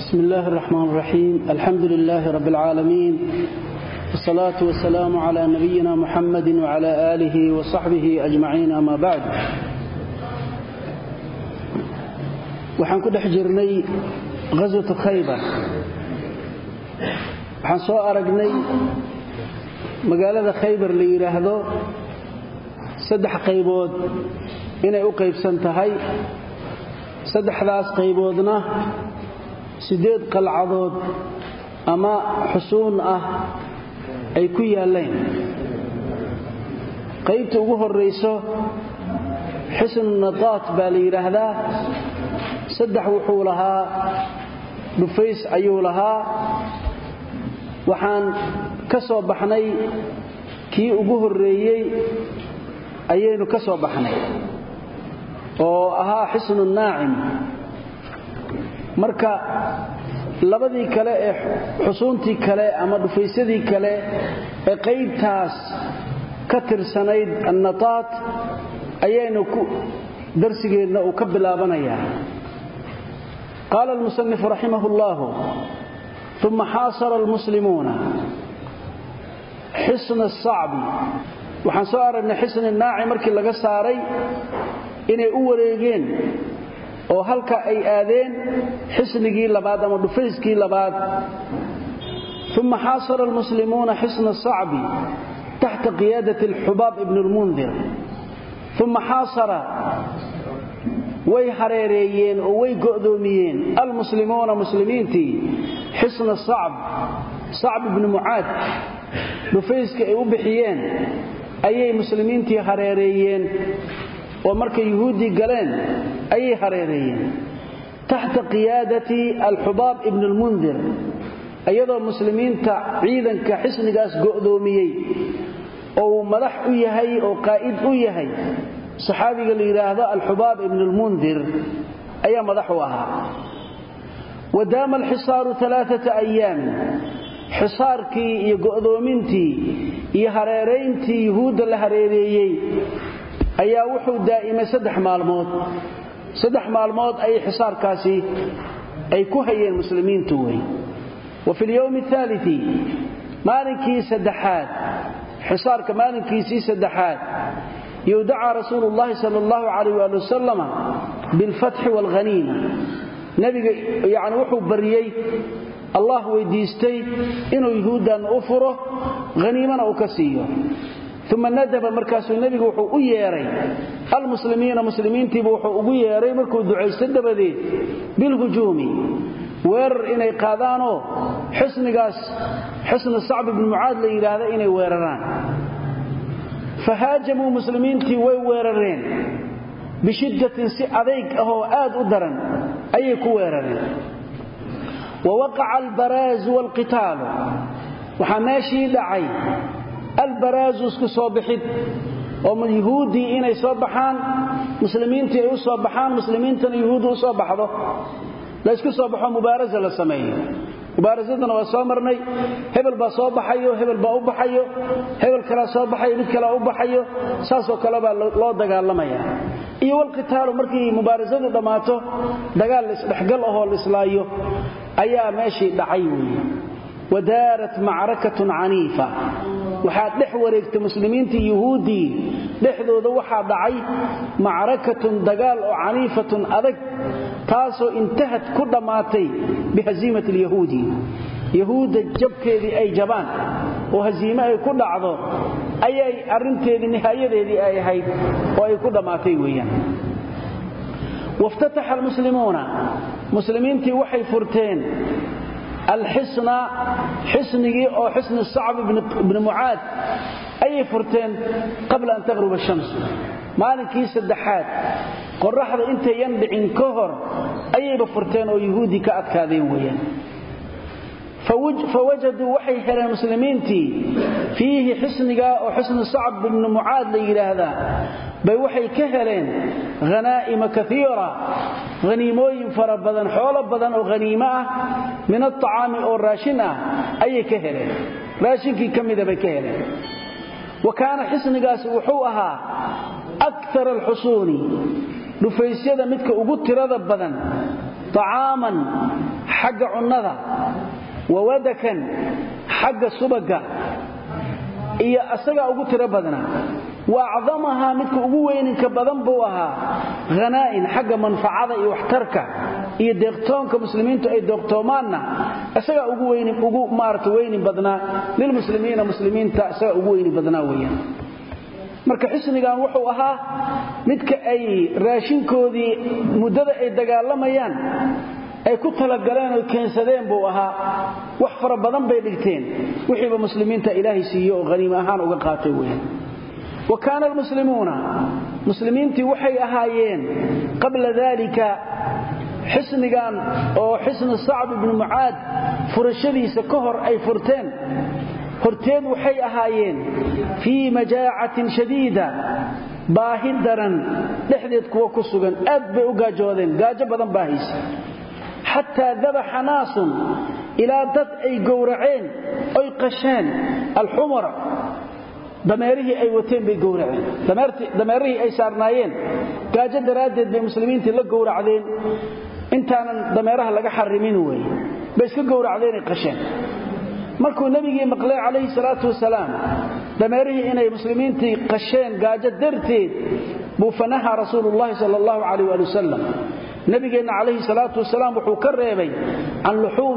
بسم الله الرحمن الرحيم الحمد لله رب العالمين والصلاة والسلام على نبينا محمد وعلى آله وصحبه أجمعين أما بعد وحن كده حجرني غزوة خيبر وحن سوء أرقني مقالة خيبر اللي يراهدو سدح قيبود إنه أقيب سنتهي سدح ذاس قيبودنا sideed qalcadood ama xusuun ah ay ku yaaleen qaybta ugu horeyso xisn nadaat baa la yiraahdaa saddex wuxuu lahaa dhufays ayuu lahaa waxaan ka soo baxnay kii ugu horeeyay ayaynu ka soo baxnay oo ahaa xisn naa'im marka labadii kale ee xusuuntii kale ama dhufaysadii kale ee qaybtaas ka tirsanayd annataat ayaynu ku darsigeedna uu ka bilaabanayaa qaala al-musannif rahimahullah thumma hasara al-muslimuna hisn as-sa'b waxaan soo aragnay hisn an-na'i markii laga saaray inay u wareegeen oo halka ay aadeen xisnigii labaad ama dhufayskii labaad thumma hasara almuslimuna hisn as-sa'b tahta qiyadati al-hubab ibn al-mundhir thumma hasara way hareereeyeen oo way go'doomiyeen almuslimuna muslimiinti hisn as-sa'b sa'b ibn mu'ad dhufayska ay u bixiyeen ayay muslimiinti hareereeyeen oo markay yahuudi galeen ayay hareereeyeen tahta qiyadati al-hubab ibn al-mundhir ayadoo muslimiinta ciidanka xisnigaas go'doomiyay oo madax u yahay oo qaa'id u yahay saxaabiga la yiraahdo al-hubab ibn al-mundhir ayaa madax u ahaa wadama al-hisar 3 ayyam hisarkii iyo go'doomintii iyo hareereyntii yahuuda la hareereeyay ayaa wuxuu daa'imay 3 maalmood ay xisaarkaasi ay ku hayeen muslimiintu way wa fil yawm ath-thalith maalinkii saddexaad xisaarka maalinkiisii saddexaad yudaa rasuulullah sallallahu alayhi wa sallam bil fath wal ghanima nabiga yaani wuxuu bariyay Allah weydiistay inuu yahuudan u furo ghanimana uu ka siiyo ثم ندب markaasuu nabigu wuxuu u yeeray almuslimiina muslimiintii wuxuu ugu yeeray markuu duceysto dabadeed bil hujumi weerar inay qaadaano xisnigaas xisn sa'b ibn mu'ad la yiraahdo inay weeraraan fahaajamu muslimiintii way weerareen bishiddatin si adeeg ah oo aad u daran ayay ku weerareen ووقع البراز والقتال waxa meeshii dhacay البراز اسكو soo bixid oo yahuudi inay soo baxaan muslimiinta ay u soo baxaan muslimiintana yahuudi u soo baxdo la isku soo baxo mubaaraza la sameeyo mubaarazadana waa soo marnay hebel baa soo baxayo hebel baa u baxayo hebel kala soo baxayo mid kala u baxayo saasoo kala baa loo dagaalamaya iyo wal qitaal markii mubaarazadu dhamaato dagaal isdhexgal ah oo la islaayo ayaa meeshii dhacay weey ودارت معركة عنيفة waxaa dhex wareegtay muslimiintii yahuudi dhexdooda waxaa dhacay macrakatun dagaal oo caniifatun adag taasoo intahad ku dhamaatay bihazimati yahuudi yahuuda jabkeedii ay jabaan oo haziima ay ku dhacdo ayay arinteedii nihayadeedii ay ahayd oo ay ku dhamaatay weeyaan waftataha almuslimuuna muslimiintii waxay furteen الحصن حصني أو حصن الصعب بن معاد أي فرتين قبل أن تغرب الشمس مالكي سدحات قرحة انت ينبع كهر أي بفرتين أو يهودي كأكاذين ويان فوجدوا وحي حرى المسلمين فيه حصنك أو حصن الصعب بن معاد لي هذا بوحي كهرين غنائم كثيرة غنيموين فربضا حول بدن أو غنيمة من الطعام أو الراشنة أي كهرين راشنك كم إذا بكهرين وكان حصن قاس وحوها أكثر الحصون dhufaysyada midka ugu tirada badan طعاما حق عنده وودكا حق سبقا إيا أسقى أقول تربدنا وأعظمها مثل أقوين كبدن بوها غناء حق منفعة يحترك إيا ديقتون كمسلمين أي ديقتوماننا أسقى أقوين مارتوين بدنا للمسلمين مسلمين تأسقى أقوين بدنا ويا marka xisnigan wuxuu ahaa midka ay raashinkoodii muddada ay dagaalamayaan ay ku talagaleen oo keensadeen buu ahaa wax fara badan bay dhigteen wixii muslimiinta ilaahay siiyo oo qaniimo ahaan uga qaatay weeyaan وكان المسلمون مسلمينتي waxay ahaayeen qabla dalika xisnigan oo xisn Sa'd ibn Mu'aad furashadiisa ka hor ay furteen horteed waxay ahaayeen fi majaacatin shadiida baahi daran dhexdeed kuwa ku sugan aad bay u gaajoodeen gaajo badan baahis hatta dhabaha naasun ila dad ay gowraceen ay qasheen al-humra dameerihi ay wateen bay gowraceen dameerihi ay saarnaayeen gaajo daraadeed bay muslimiinta la gowracdeen intaanan dameeraha laga xarimin way bay iska gowracdeen ay qasheen markuu nabigii maqlay calayhi salaatu wasalaam dameerihi inay muslimiintii qasheen gaajo darteed buu fanaha rasuulullaahi sallallahu alayhi wa sallam nabigeena calayhi salaatu wasalaam wuxuu ka reebay an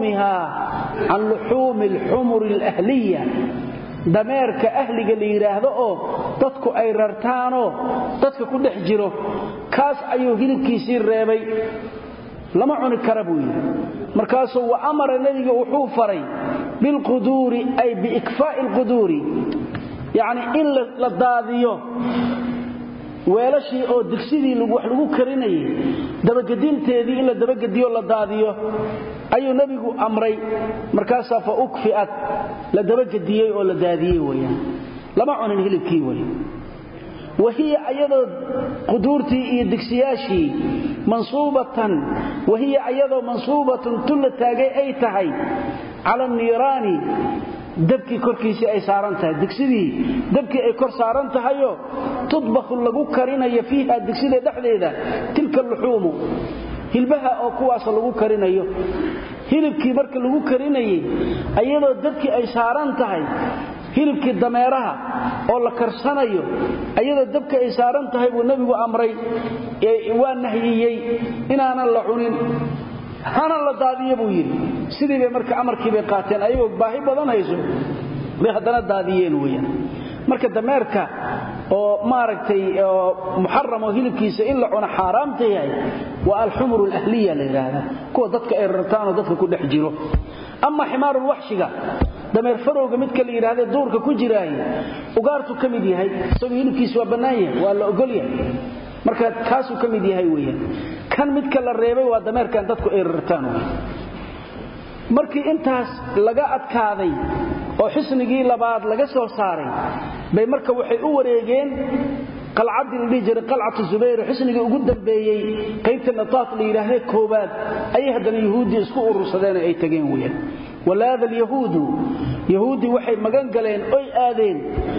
luhumil humur al-ahliya dameerka ahliga la yiraahdo oo dadku ay rartaano dadka ku dhex jiro kaas ayuu hilibkiisii reebay lama cuni kara buu markaasuu wa amara nabiga wuxuu faray bil quduri ay bi ikfa'il quduri yaani in la daadiyo weelashii oo digsidii wax lagu karinayay dabagadinteedii in la dabagadiyo la daadiyo ayuu nabigu amray markaas fa ukfiat la dabagadiyay oo la daadiyay weeyaan lama cunin hilibkii weeyaan وهي أيضا قدورتي إيه دكسياشي منصوبة وهي أيضا منصوبة تلتاقي أي تهي على النيران دبكي كوركيسي أي سارنتها دكسيدي دبكي أي كور سارنتها تطبخ اللقو كارينا فيها الدكسيدي دحليدا تلك اللحوم هلبها أو كواس اللقو كارينا hilibkii marka lagu karinayay ayadoo dadkii ay saaran tahay hilibkii dameeraha oo la karsanayo ayadoo dabka ay saaran tahay buu nabigu amray waa nahiyay inaana la cunin hana la daadiyo buu yiri sidii bay marka amarkii bay qaateen ayagoo baahi badan hayso bay hadana daadiyeen weeyaan marka dameerka oo maaragtay muharram oo hilibkiisa in la cuno xaraamta yahay waa al-humur al-ahliya leeyada kuwa dadka ay rartaan oo dadka ku dhex jiro amma himaar al-wahshiga dameer farowga mid kale yiraahdo duurka ku jiraay ugaartu kamid yahay soo hilibkiisa waa banaayay waa la ogol yahay marka kaasu kamid yahay weeyaan kan mid kale reebay waa dameerkan dadku ay rartaan markii intaas laga adkaaday oo xisnigii labaad laga soo saaray bay marka waxay u wareegeen qalcadii dhijir qalcatu Zubayr xisnigii ugu dambeeyay qaybta nataat la yiraahdo koobaad ay hadana yahuudi isku urursadeen ay tageen weeyaan walaada yahuudi waxay magan galeen oy aadeen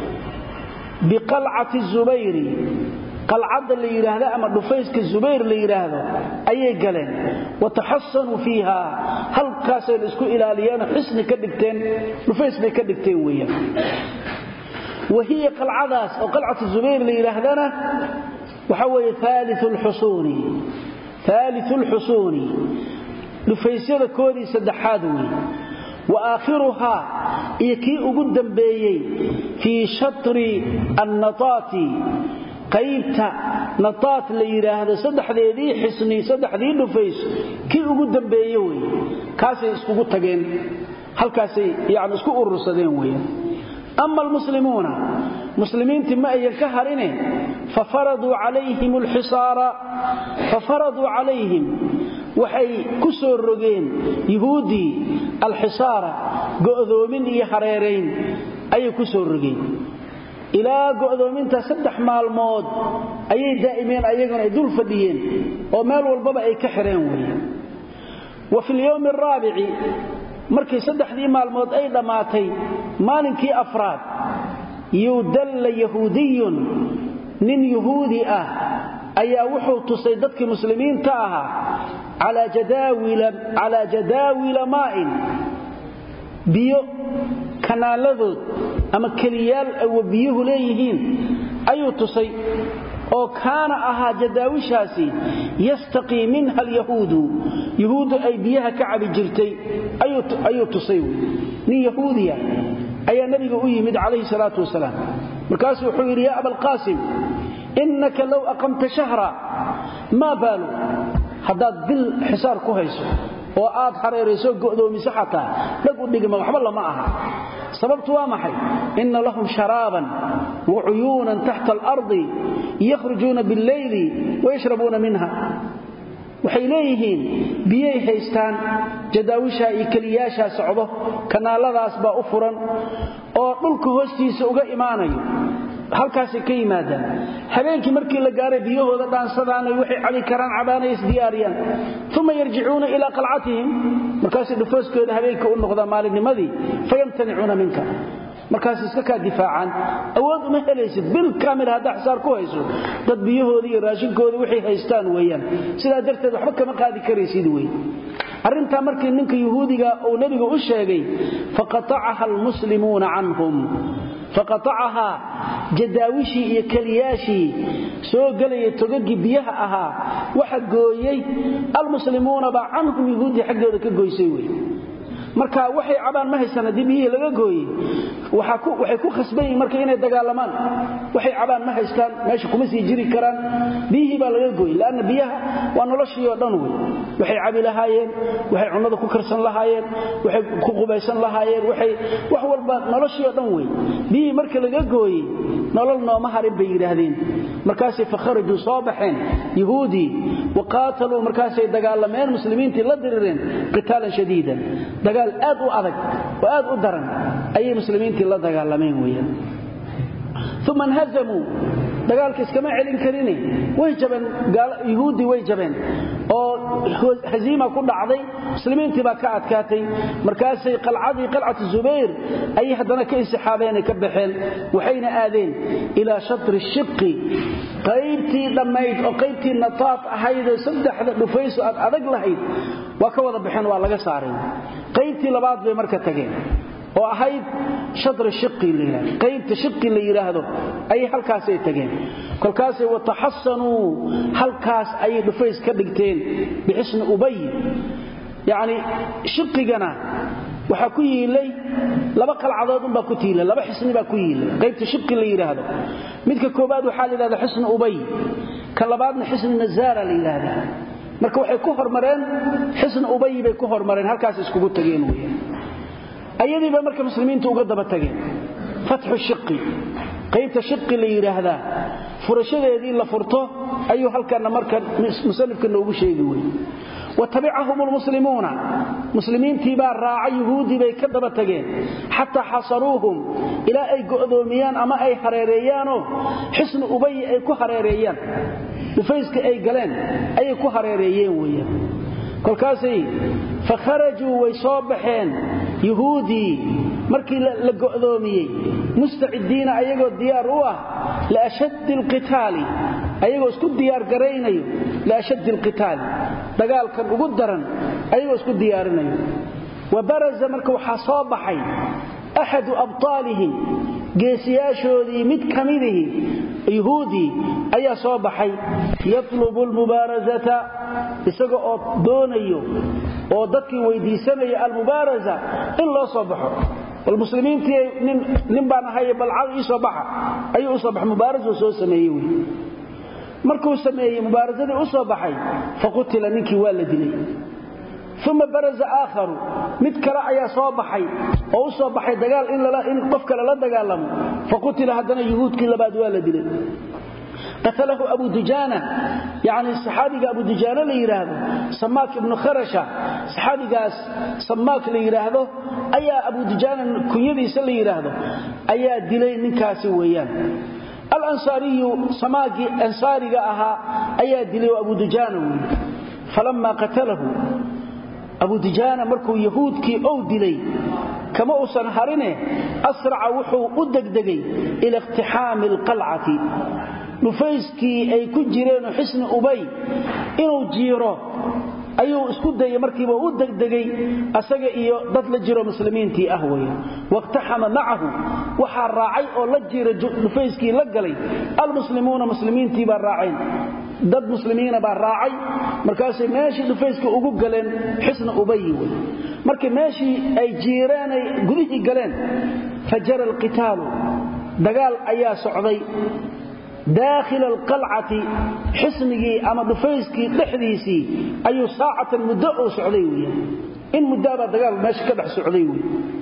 bi qalcati Zubayr qalcada la yiraahdo ama dhufayska Zubayr la yiraahdo ayay galeen watahassanu fiha halkaas ay isku ilaaliyeen xisni ka dhigteen dhufays bay ka dhigteen weeyaan وهي قلعداس او قلعه الزبير اللي يراهدنا وحوي ثالث الحصون dhufaysyada koodii saddexaad weey واخرها يكي ugu dambeeyay fi shatri an-natati qaybta nataat la yiraahdo saddexdeedii xisni saddexdii dhufays ki ugu dambeeyay weey kaasay isku tageen halkaasay yaani isku urursadeen weey أما المسلمون مسلمين ما يكهرين ففرضوا عليهم الحصار ففرضوا عليهم وحي كسر رجين يهودي الحصار قؤذومين يحريرين أي كسر رجين إلى قؤذومين تسدح مع الموت أي دائمين أيقون يدول فديين ومال والبابا أي كحرين وين وفي اليوم الرابع markii saddexdii maalmood ay dhamaatay maalinkii afraad yudalla yahudiyun nin yahuudi ah ayaa wuxuu tusay dadkii muslimiinta ahaa على جداول ماء بيو كنالدود أما كليال أو بيوه ليهين أيو تصي أو كان أها جداوشاسي يستقي منها يهود أي بيها كعب جرتي أيو تصيو ني يهودية أي نبي أيمد عليه الصلاة والسلام مركاسي وحوير يا أبا القاسم إنك لو أقمت شهرا ما بالو حداد بالحسار كوهيسو وآد حريريسو قؤدو مسحتا لقود نقم وحب الله معها سببت وامحي إن لهم شرابا وعيونا تحت الأرض يخرجون بالليل ويشربون منها وحيليهين بيي هيستان جداوشا إكلياشا سعوده كنالadaas baa u furan oo dhulka hoostiisa uga imaanayo halkaas ka yimaadaan habeenkii markii la gaaray biyahooda dhaansadaan ay waxay cali karaan cabaanays diyaariyaan thumma yarji'una ila qal'atihim markaas dhufooskooda habeenkii u noqda maalinnimadii fayamtani'una minka markaas iska ka difaacaan awood uma helaysid bil kaamil hada xsaar ku hayso dad biyahoodii iyo raashinkooda waxay haystaan weeyaan sida darteed waxba kama qaadi karaysid weey arinta markii ninka yahuudiga oo nabiga u sheegay faqata'aha almuslimuuna anhum faqata'aha jadaawishi iyo kaliyaashi soo galay togagi biyaha aha waxa gooyay almuslimuuna ba anhum yahuudi xaqooda ka gooysay weey marka waxay cabaan ma haysan dibiye laga gooyay waxay ku khasbay marka inay dagaalamaan waxay cabaan ma haystaan meesha kuma sii jiri karaan bihi baa laga gooyay laana biyaha waa noloshii oo dhan waxay cabi lahaayeen waxay cunada ku karsan lahaayeen waxay ku qubaysan lahaayeen waxay wax walba noloshii oo dhan bihi marka laga gooyay nolol nooma harin bay yiraahdeen markaas ay fakharaju saabaxeen yahuudi waqaatalu markaas ay dagaalameen muslimiintii la dirireen qitaalan shadiidan dagaal aad u adag oo aad u daran ay muslimiintii la dagaalameen weeyaan thumma hazamu dagaalka iskama celin karine way jabeen yahuudi way jabeen oo haziima ku dhacday muslimiintii baa ka adkaatay markaas ay qalcatu zubayr ay hadana ka insaxaabeen ka baxeen waxayna aadeen ila shatr ash-shiqi qaybtii dhamayd oo qaybtii nataaf ahayd saddexda dhufayso adag lahayd waa ka wada baxeen waa laga saaray qaybtii labaad bay marka tageen oo ahayd shatr ash-shiqi leeyahay qaybta shiqi la yiraahdo ay halkaas ay tageen kolkaas ay watahassanu halkaas ay dhufays ka dhigteen bixisn ubay yaani shiqigana waxa ku yiilay laba qalcadood baa ku tiilay laba xisni baa ku yiilay qaybta shiqi la yiraahdo midka koobaad waxa la yiraahdaa xisn ubay ka labaadna xisn nazara la yiraahdaa marka waxay ku hormareen xisn ubay bay ku hormareen halkaas iskugu tageen weeyaan ayadii ba marka muslimiintu uga daba tageen fathu shiqi qaybta shiqi la yiraahdaa furashadeedii la furto ayuu halkan marka musannifka noogu sheegay way وتبعهم المسلمون مسلمين تبا راعي يهودي بي كدبا تageen حتى حصروهم الى اي قدوميان اما اي حريريانو حسن ابي اي ku حريريان وفيسك اي غلين اي ku حريريين ويا kolkaasay fakharaju way soo baxeen yahuudi markii la go'doomiyay mustacidiina ayagoo diyaar u ah la ashad alqitaali ayagoo isku diyaar gareynayo la ashad alqitaali dagaalkan ugu daran ayagoo isku diyaarinayo wabaraza marka waxa soo baxay ahad abtaalihim geesiyaashoodii mid kamidihi yahuudi ayaa soo baxay yatlubu almubarazata isaga oo doonayo oo dadkii weydiisanaya almubaraza in loo soo baxo والمسلمين nin baan ahay balcad ii soo baxa ayuu soo bax mubarazo soo sameeyay markuu sameeyay mubarazadii u soo baxay faqutila ninkii waa la dilay thumma baraza aakharu mid kale ayaa soo baxay oo soo baxay dagaal in qof kale la dagaalamo faqutila hadana yahuudkii labaad waa la dilay قتله أبو دجانة يعني الصحابي أبو دجانة ليراهده سماك ابن خرشة صحابي سماك ليراهده أيا أبو دجانة كنيدي سليراهده أيا دلي من كاسي ويان الأنصاري سماك أنصاري أها أيا دلي أبو دجانة فلما قتله أبو دجانة مركو يهود كي أو دلي كما أصن هرنه أسرع وحو أدقدقي إلى اقتحام القلعة nufayskii ay ku jireen xisn ubay inuu jiiro ayuu isku dayay markiiba u degdegay asaga iyo dad la jiro muslimiintii ah way waqtaxama macahu waxa raacay oo la jiro dhufayskii la galay almuslimuuna muslimiintii baa raaceen dad muslimiina baa raacay markaas meeshii dhufayska ugu galeen xisna ubay way markii meeshii ay jiireen ay gudihii galeen fajara alqitaal dagaal ayaa socday داخل القلعة حصني أما دفيسكي دحديسي أي ساعة مدة سعودية إن مدة دقال ماشي كدح سعودية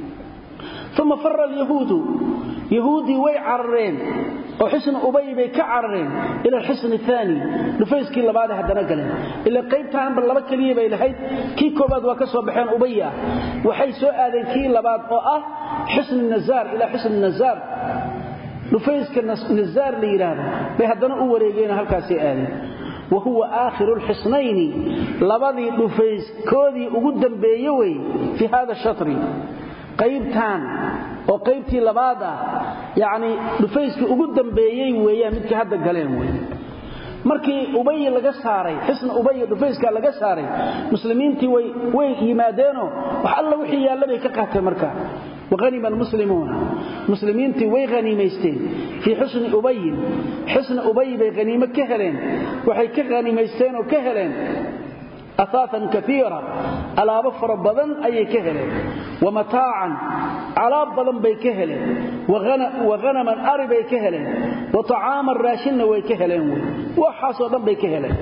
ثم فر اليهود يهودي ويعرين وحسن أبي بي كعرين إلى الحصن الثاني دفيسكي اللي بعد حتى نقلين إلا قيبتها عن بالله بكلية بي لحيث كي كوباد وكسوا بحين أبيا وحي سؤال كي اللي بعد حصن النزار إلى حصن النزار dhufayska nazaar la yiraahdo bay hadana u wareegeen halkaas ay wa huwa aakhiru alhisnayn labadii dhufays koodii ugu dambeeyay way fi hada shatri qaybtan oo qaybtii labaad ah yaani dhufayska ugu dambeeyay weeyaan midkii hadda galeen way markii ubay laga saaray xisna ubay dhufayska laga saaray muslimiintii way yimaadeenoo wax alla wixii yaalay ka qaatay markaa وغنم المسلمون مسلمين وي غنيميستين في حسن أبي بغنيمة كهلين وحي كغنيميستين وكهلين أثاثا كثيرا على بفر بضن أي كهلين ومتاعا على بضن بي كهلين وغنما أري بي كهلين وطعاما راشن وي كهلين وحاصدا بي كهلين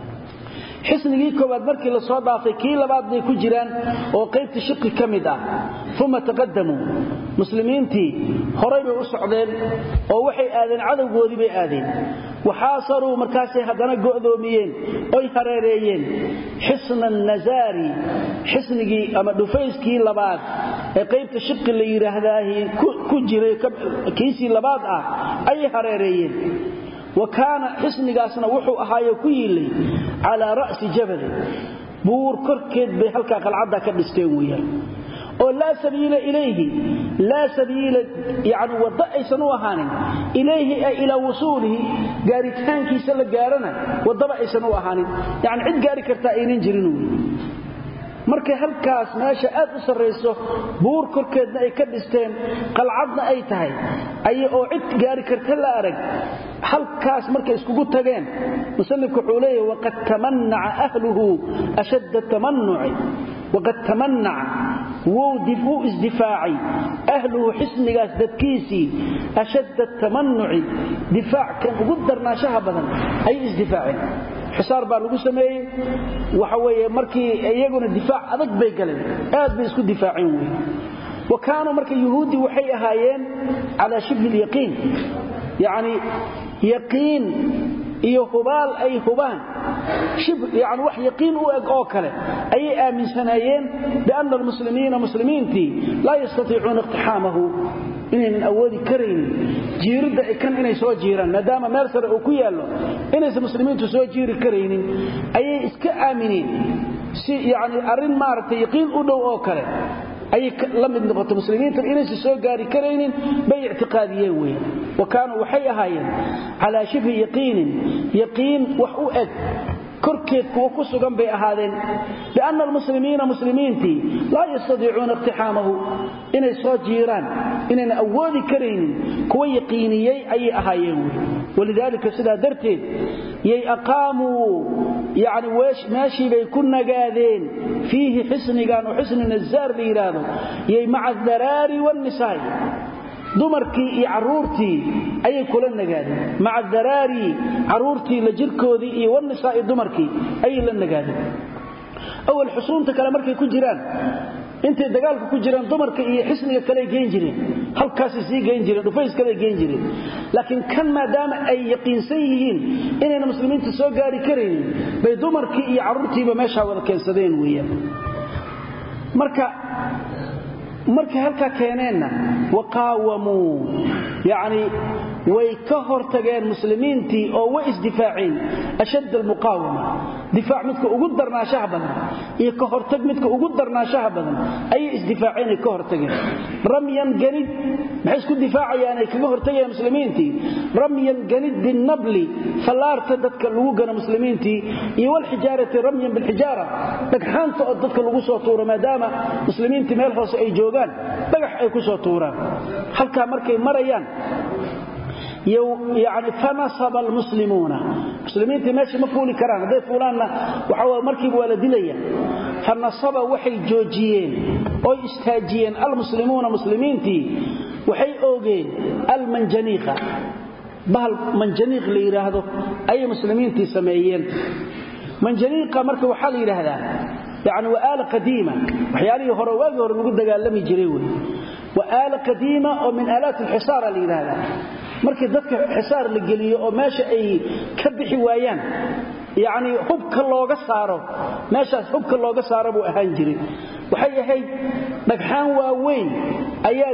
xisnigii koobaad markii la soo dhaafay kii labaad bay ku jiraan oo qaybta shaqi kamid ah thumma taqaddamu muslimiintii horay bay u socdeen oo waxay aadeen cadawgoodii bay aadeen waxaasaru markaasay hadana go'doomiyeen oo hareereeyeen xisna an-nazari xisnigii ama dhufayskii labaad ee qaybta shaqi la yiraahdaa ku jiray kiisi labaad ah ay hareereeyeen وكان حسنغاسنا وحو اهايو كيلي على راس جبل بور كركيد بي halka qalcada ka dhisteen weeyaan oo la sabiila ilayhi la sabiila yaani wada aysan u ahaanin ilayhi ila wusulihi gaaritaankiisa la gaarana wadaba aysan u ahaanin yaani cid gaari karta aynan jirin markay halkaas meesha aad u sareyso buur korkeedna ay ka dhisteen qalcadna ay tahay ay oo cid gaari karta la arag halkaas markay iskugu tageen musannifku xuleeyay waqad tamanna ahluhu ashad tamannu'i waqad tamanna wawdifu isdifaa'i ahluhu xisnigaas dadkiisi ashad tamannu'i difaac kan ugu darnaashaha badan ay isdifaaceen حصار baa lagu sameeyay waxa weeye markii iyaguna difaac adag bay galeen aad bay isku difaaceen way wakaano markii yahuudi waxay ahaayeen ala shibh al-yaqeen yaani yaqeen iyo hubaal ay hubaan shibh yaani wax yaqeen u eg oo kale ay aaminsanayeen bi'anna al-muslimiina muslimiinti la yastati'uuna iqtihamahu inay awoodi kareen jiirida kan inay soo jiiraan maadaama meel sare uu ku yaalo inay muslimiintu soo jiiri kareenin ayay iska aamineen si yaani arin maartay yaqiin u dhow oo kale ay la mid noqoto muslimiintu inay soo gaari kareenin bay i'tiqaadiyeen way wakaanu waxay ahaayeen ala shibhi yaqiin wax u eg korkeed kuwa ku sugan bay ahaadeen lianna almuslimiina muslimiinti la yastadiicuuna iqtihamahu inay soo jiiraan inay awoodi kareenin kuwa yaqiiniyay ay ahaayeen walidaalika sida darteed yay aqaamu yaani maashi bay ku nagaadeen fihi xisnigan oo xisni nazaar liiraado yay ma'a daraari wan nisaa dumarkii iyo caruurtii ayay kula nagaadeen ma'a daraari caruurtii la jirkoodii iyo wan nisaa dumarkii ay la nagaadeen awal xusuunta kale markay ku jiraan intay dagaalku ku jiraan dumarka iyo xisniga kale geen jireen halkaas sii geen jireen dhufays kale geen jireen laakiin kan maadaama ay yaqiinsan yihiin inayna muslimiintu soo gaari kareen bay dumarkii iyo caruurtiiba meesha wada keensadeen weeyaan marka halka keeneena waqaawamu yaani way ka hortageen muslimiintii oo way isdifaaceen ashad almuqawama difaac midka ugu darnaashaha badan iyo ka hortag midka ugu darnaashaha badan ay isdifaaceen ka hortageen ramyan ganid maxay isku difaacayaan ay kaga hortageen muslimiintii ramyan ganid bin nabli falaarta dadka lagu gana muslimiintii iyo wal hijaarati ramyan bil hijara dhagxaanta oo dadka lagu soo tuuro maadaama muslimiintii meel hoose ay joogaan dhagax ay ku soo tuuraan halka markay marayaan يعني فنصب المسلمون مسلمين ماشي ما فولي كران هذا فلاننا وحوا مركب ولا دليا فنصب وحي جوجيين او استاجيين المسلمون مسلمين تي وحي اوغين المنجنيقه بهل منجنيق لي يراهدو اي مسلمين تي سميين منجنيقه marka waxa la yiraahdaa يعني وآلة قديمة وحيالي هرواقي هرواقي دقالمي جريوي وآلة قديمة ومن آلات الحصار اللي هذا markii dadka xisaar la geliyo oo meesha ay ka bixi waayaan yaani hubka looga saaro meeshaas hubka looga saaro buu ahaan jiray waxay ahayd dhagxaan waaweyn ayaa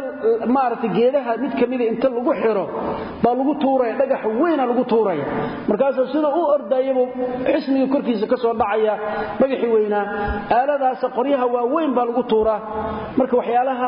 geedaha mid kamid inta lagu xiro baa lagu tuuray dhagax weyn lagu tuuray markaas sida uu ordayay xisniga korkiisa ka soo dhacaya dhagaxi weynaa aaladaas qoryaha waaweyn baa lagu tuuraa marka waxyaalaha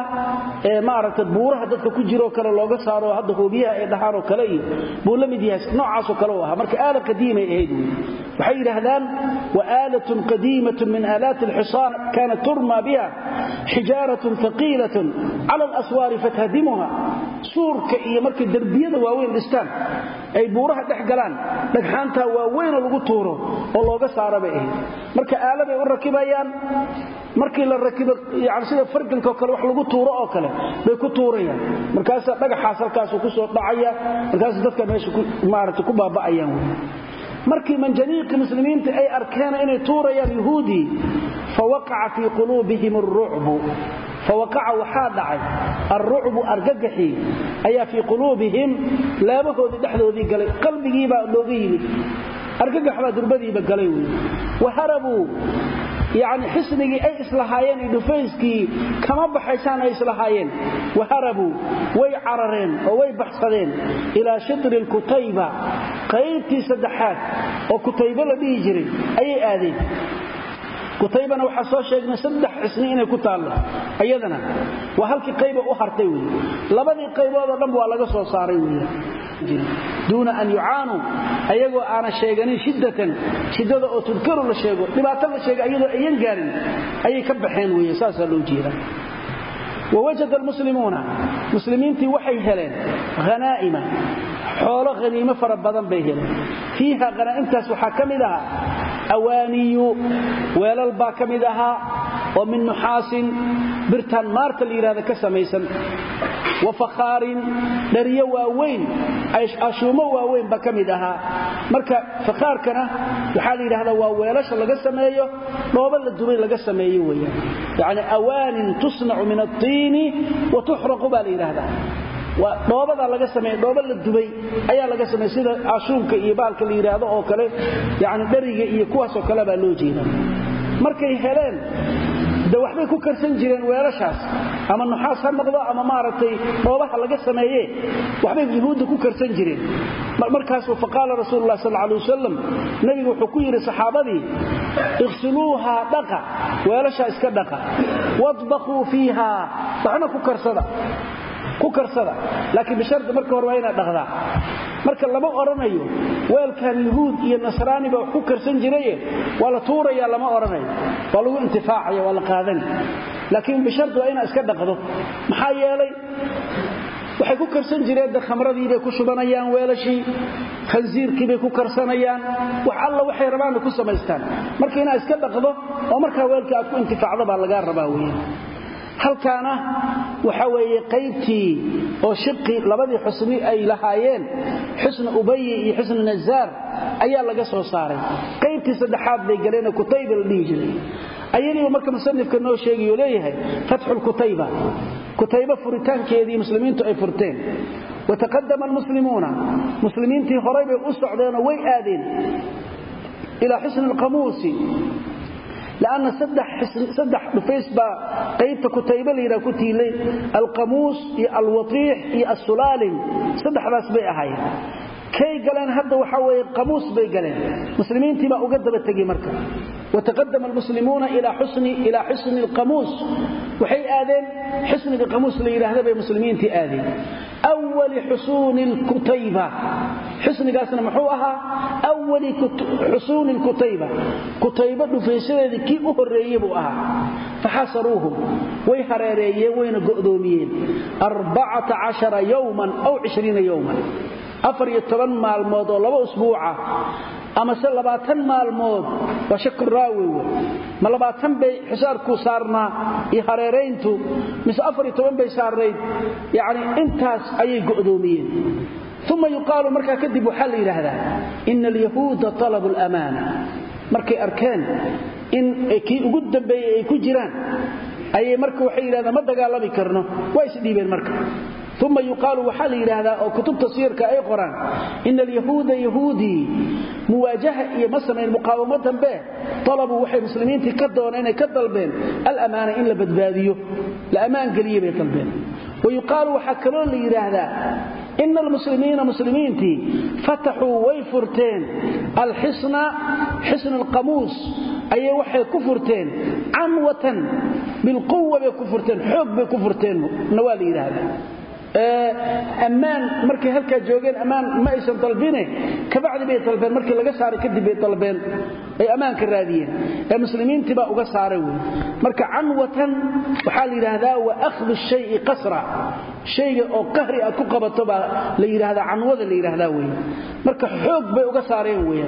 buuraha dadka ku jiro kale looga saaro hadda hubiyaha ay dhaxaan oo kale iyo buu la mid yahay noocaas oo kale ah marka aala qadiima ay ahayd waxay yiraahdaan waalatun qadiimatun min alat alhisar kanat turma biha hijaratun thaqilatun ala alaswar fathadimuha suurka iyo markii darbiyada waaweyn dhistaan ay buuraha dhex galaan dhagxaanta waaweyn lagu tuuro oo looga saaro bay ahayd marka aalada u rakibayaan markii la rakibo yaani sida fargalka kale wax lagu tuuro oo kale bay ku tuurayaan markaas dhagaxaas halkaas ku soo dhacaya markaas dadka meesha ku baaba'ayaan markii manjaniiqi muslimiinta ay arkeen inay tuurayaan yahuudi fawaqa'a fi qulubihim ar-ru'b فوقع وحادعي الرعب أرججحي أي في قلوبهم لا بكود دحدودي قال قلبي با لوغي أرججح با دربدي بقليوي وهربوا يعني حسني أي إصلاحيين دفيسكي كما بحيسان أي إصلاحيين وهربوا ويعررين ويبحثين إلى شطر الكتيبة قيبتي سدحات وكتيبة لدي يجري أي آذين كتيبنا waxa soo sheegnay saddex xisni inay ku taalo ayadana waa halkii qayb u hartay weey labadii qaybood oo dhan waa laga soo saaray weey duuna an yu'aanu ayagoo aan sheeganin shidada oo tudkaro la sheego dhibaato la sheego ayadoo ayan gaarin ayay ka baxeen weey saas loo jeedaa ووجد المسلمون مسلمينتي waxay heleen غنائم xoolo غنيمه farabadan bay heleen fiiha غنائمtaas waxa kamid ah أواني ويلال با كميدها ومن نحاس برتان مارت الإرادة كسميسا وفخار دريا واوين أشوما واوين با كميدها مركا فخار كان وحالي هذا واويلاش لغا سميو نوبا للدبي لغا سميو يعني أوان تصنع من الطين وتحرق بالإرادة ودوبada laga sameeyay doobada la dubay ayaa laga sameeyay sida ashuunka iyo baalka la yiraahdo oo kale yaani dariga iyo kuwaas oo kale baa loo jeedaa markay heleen da waxbay ku karsan jireen weelashaas ama nuxaas ha noqdo ama maartay doobaha laga sameeyay waxbay yahuuda ku karsan jireen markaas uu faqala rasuulullah sallallahu alayhi wasallam nabigu wuxuu ku yiri saxaabadii ighsiluha daqa weelasha iska daqa wadbaqu fiha waxna ku karsada laakiin bisharta marka hore waa inaad dhaqdaa marka lama oranayo weelkan yahuud iyo nasraani ba ku karsan jiray wala tuuraya lama oranayo waa lagu intifaacaya wala qaadan laakiin bisharta waa inaad iska dhaqdo maxaa yeelay waxay ku karsan jireen khamradii bay ku shubanayaan weelashii khansiirkii bay ku karsanayaan wax alla waxay rabaan ku samaystaan marka inaad iska dhaqdo oo marka weelka aad ku intifaacdo baa laga rabaa weeyaan halkaana waxa weeye qaybtii oo shiqi labadii xusni ay lahaayeen xusn ubay iyo xusn nazar ayaa laga soo saaray qaybtii saddexaad bay galeen kutayba la dhigay ayadii marka musannifka noo sheegayo leeyahay fathul kutayba furitaankeedii muslimiintu ay furteen وتقدم المسلمون مسلمين تي هريبه u socdeen way aadeen ila xusn alqamuus لأن صدح دفيس با قيبت كتيبة ليرا كتيلي القاموس الوطيح السلالم صدح باس بي أهاي كي قالان هذا وحوي قاموس بي قالان مسلمين تبا أقدم التقي مركا وتقدم المسلمون إلى حسن القاموس وحي آذين حسن القاموس ليرا هذا بي مسلمين تي آذين أول حصون الكتيبة حسن قاسنا محوها أول حصون الكتيبة كتيبة نفيسة كي أهريبوها فحاصروهم ويحراريه وين قؤذوميين 14 يوما أو 20 يوما 14 مالمود ولو أسبوعة أما سلباتن مالمود وشكر راوي ما لباتن بي حساركو صارنا يحرارينتو مس 14 بي صارين يعني انتاس أي قؤذوميين ثم يقال مركا كذب حل إلى هذا إن اليهود طلبوا الأمانة مركا أركان إن كي قدام بي كجران أي مركا وحي إلى هذا ما دقال لبي كرنه ويسدي بين مركا ثم يقال وحل إلى هذا أو كتب تصير كأي قرآن إن اليهود يهودي مواجهة مثلا المقاومة به طلبوا وحي مسلمين تكدون أن يكدل بين الأمانة إلا بدباديه الأمان قريبا يطلبين ويقال وحكرون لي هذا إن المسلمين مسلمينتي فتحوا ويفرتين حصن القاموس أي وحي كفرتين عنوة بالقوة بكفرتين حب بكفرتين نوالي هذا أمان مركي هلكا جوجين أمان ما يسن طلبينه كبعد بي طلبين مركي لغا ساري كدب بي طلبين أي أمان كراديين المسلمين تبا أغا ساريوين مركي عنوة وحال هذا وأخذ الشيء قسرا شيء أو قهري أكو قبطبا ليرى هذا عنوة ليرى هذا وين مركي حب بي أغا ساريوين وين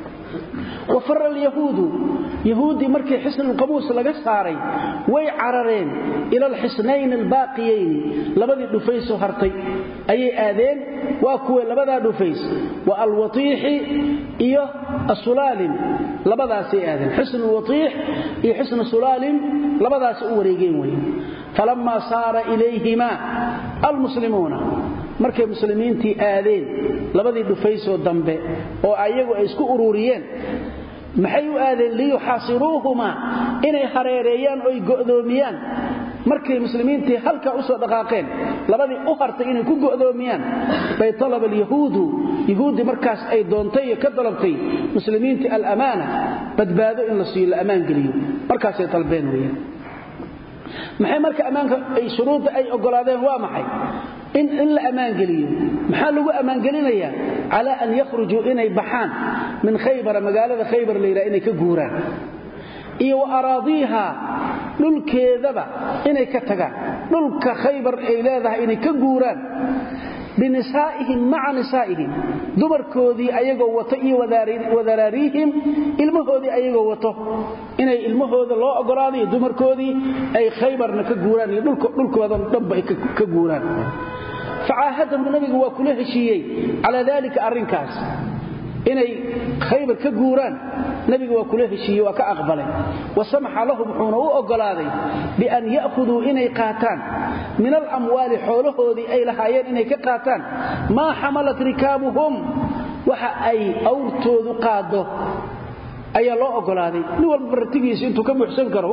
وفر اليهود يهودي مركي حسن القاموس لغا ساري way carareen ila alxisnayn albaaqiyayn labadii dhufayso hartay ayay aadeen waa kuwa labada dhufays wa alwatiih iyo asulalim labadaas ay aadeen xisn alwatiih iyo xisn asulalim labadaas u wareegeen way falamma saara ilayhima almuslimuna markay muslimiintii aadeen labadii dhufayso dambe oo ayagu ay isku ururiyeen maxay u aadeen liyo xasiruhuma inay hareereeyaan oo ay go'doomiyaan markay muslimiintii halka u soo dhaqaaqeen labadii u hartay inay ku go'doomiyaan bay talab yahuudi markaas ay doontay ka dalabtay muslimiintii al-amaana badbaado in la siiyo amaan galiyo markaas ay talbeen weeyaan maxay marka amaanka ay shuruud ay ogolaadeen waa maxay in la amaan galiyo maxaa lagu amaan galinayaa ala an yakhruju inay baxaan min khaybar magaalada khaybar leeyahay inay ka guuraan iyo araadiha dhulkeedaba inay ka tagaan dhulka khaybar ay leedahay inay ka guuraan binisaa'ihim ma'a nisaa'ihim dumarkoodii ayagoo wato iyo wadaraarihim ilmahoodii ayagoo wato inay ilmahooda loo ogolaado dumarkoodii ay khaybarna ka guuraan iyo dhulkooda dhanba ka guuraan فعاهدهم النبي وكله هشيي على ذلك أرنكاس إني خيبر كجوران نبي وكله هشيي وكأقبله وسمح لهم حونه أقلاذي بأن يأخذوا إني قاتان من الأموال حوله ذي أي لحيان إني كقاتان ما حملت ركابهم وحا أي أورتو ذقاده ayaa loo ogolaaday nin walba bartigiisa intuu ka buuxsan karo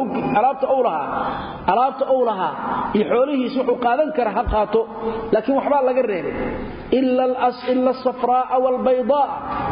alaabta awlaha iyo xoolihiisa wuxuu qaadan karaa ha qaato laakiin waxba laga reebay illa as-safraa wal baydaa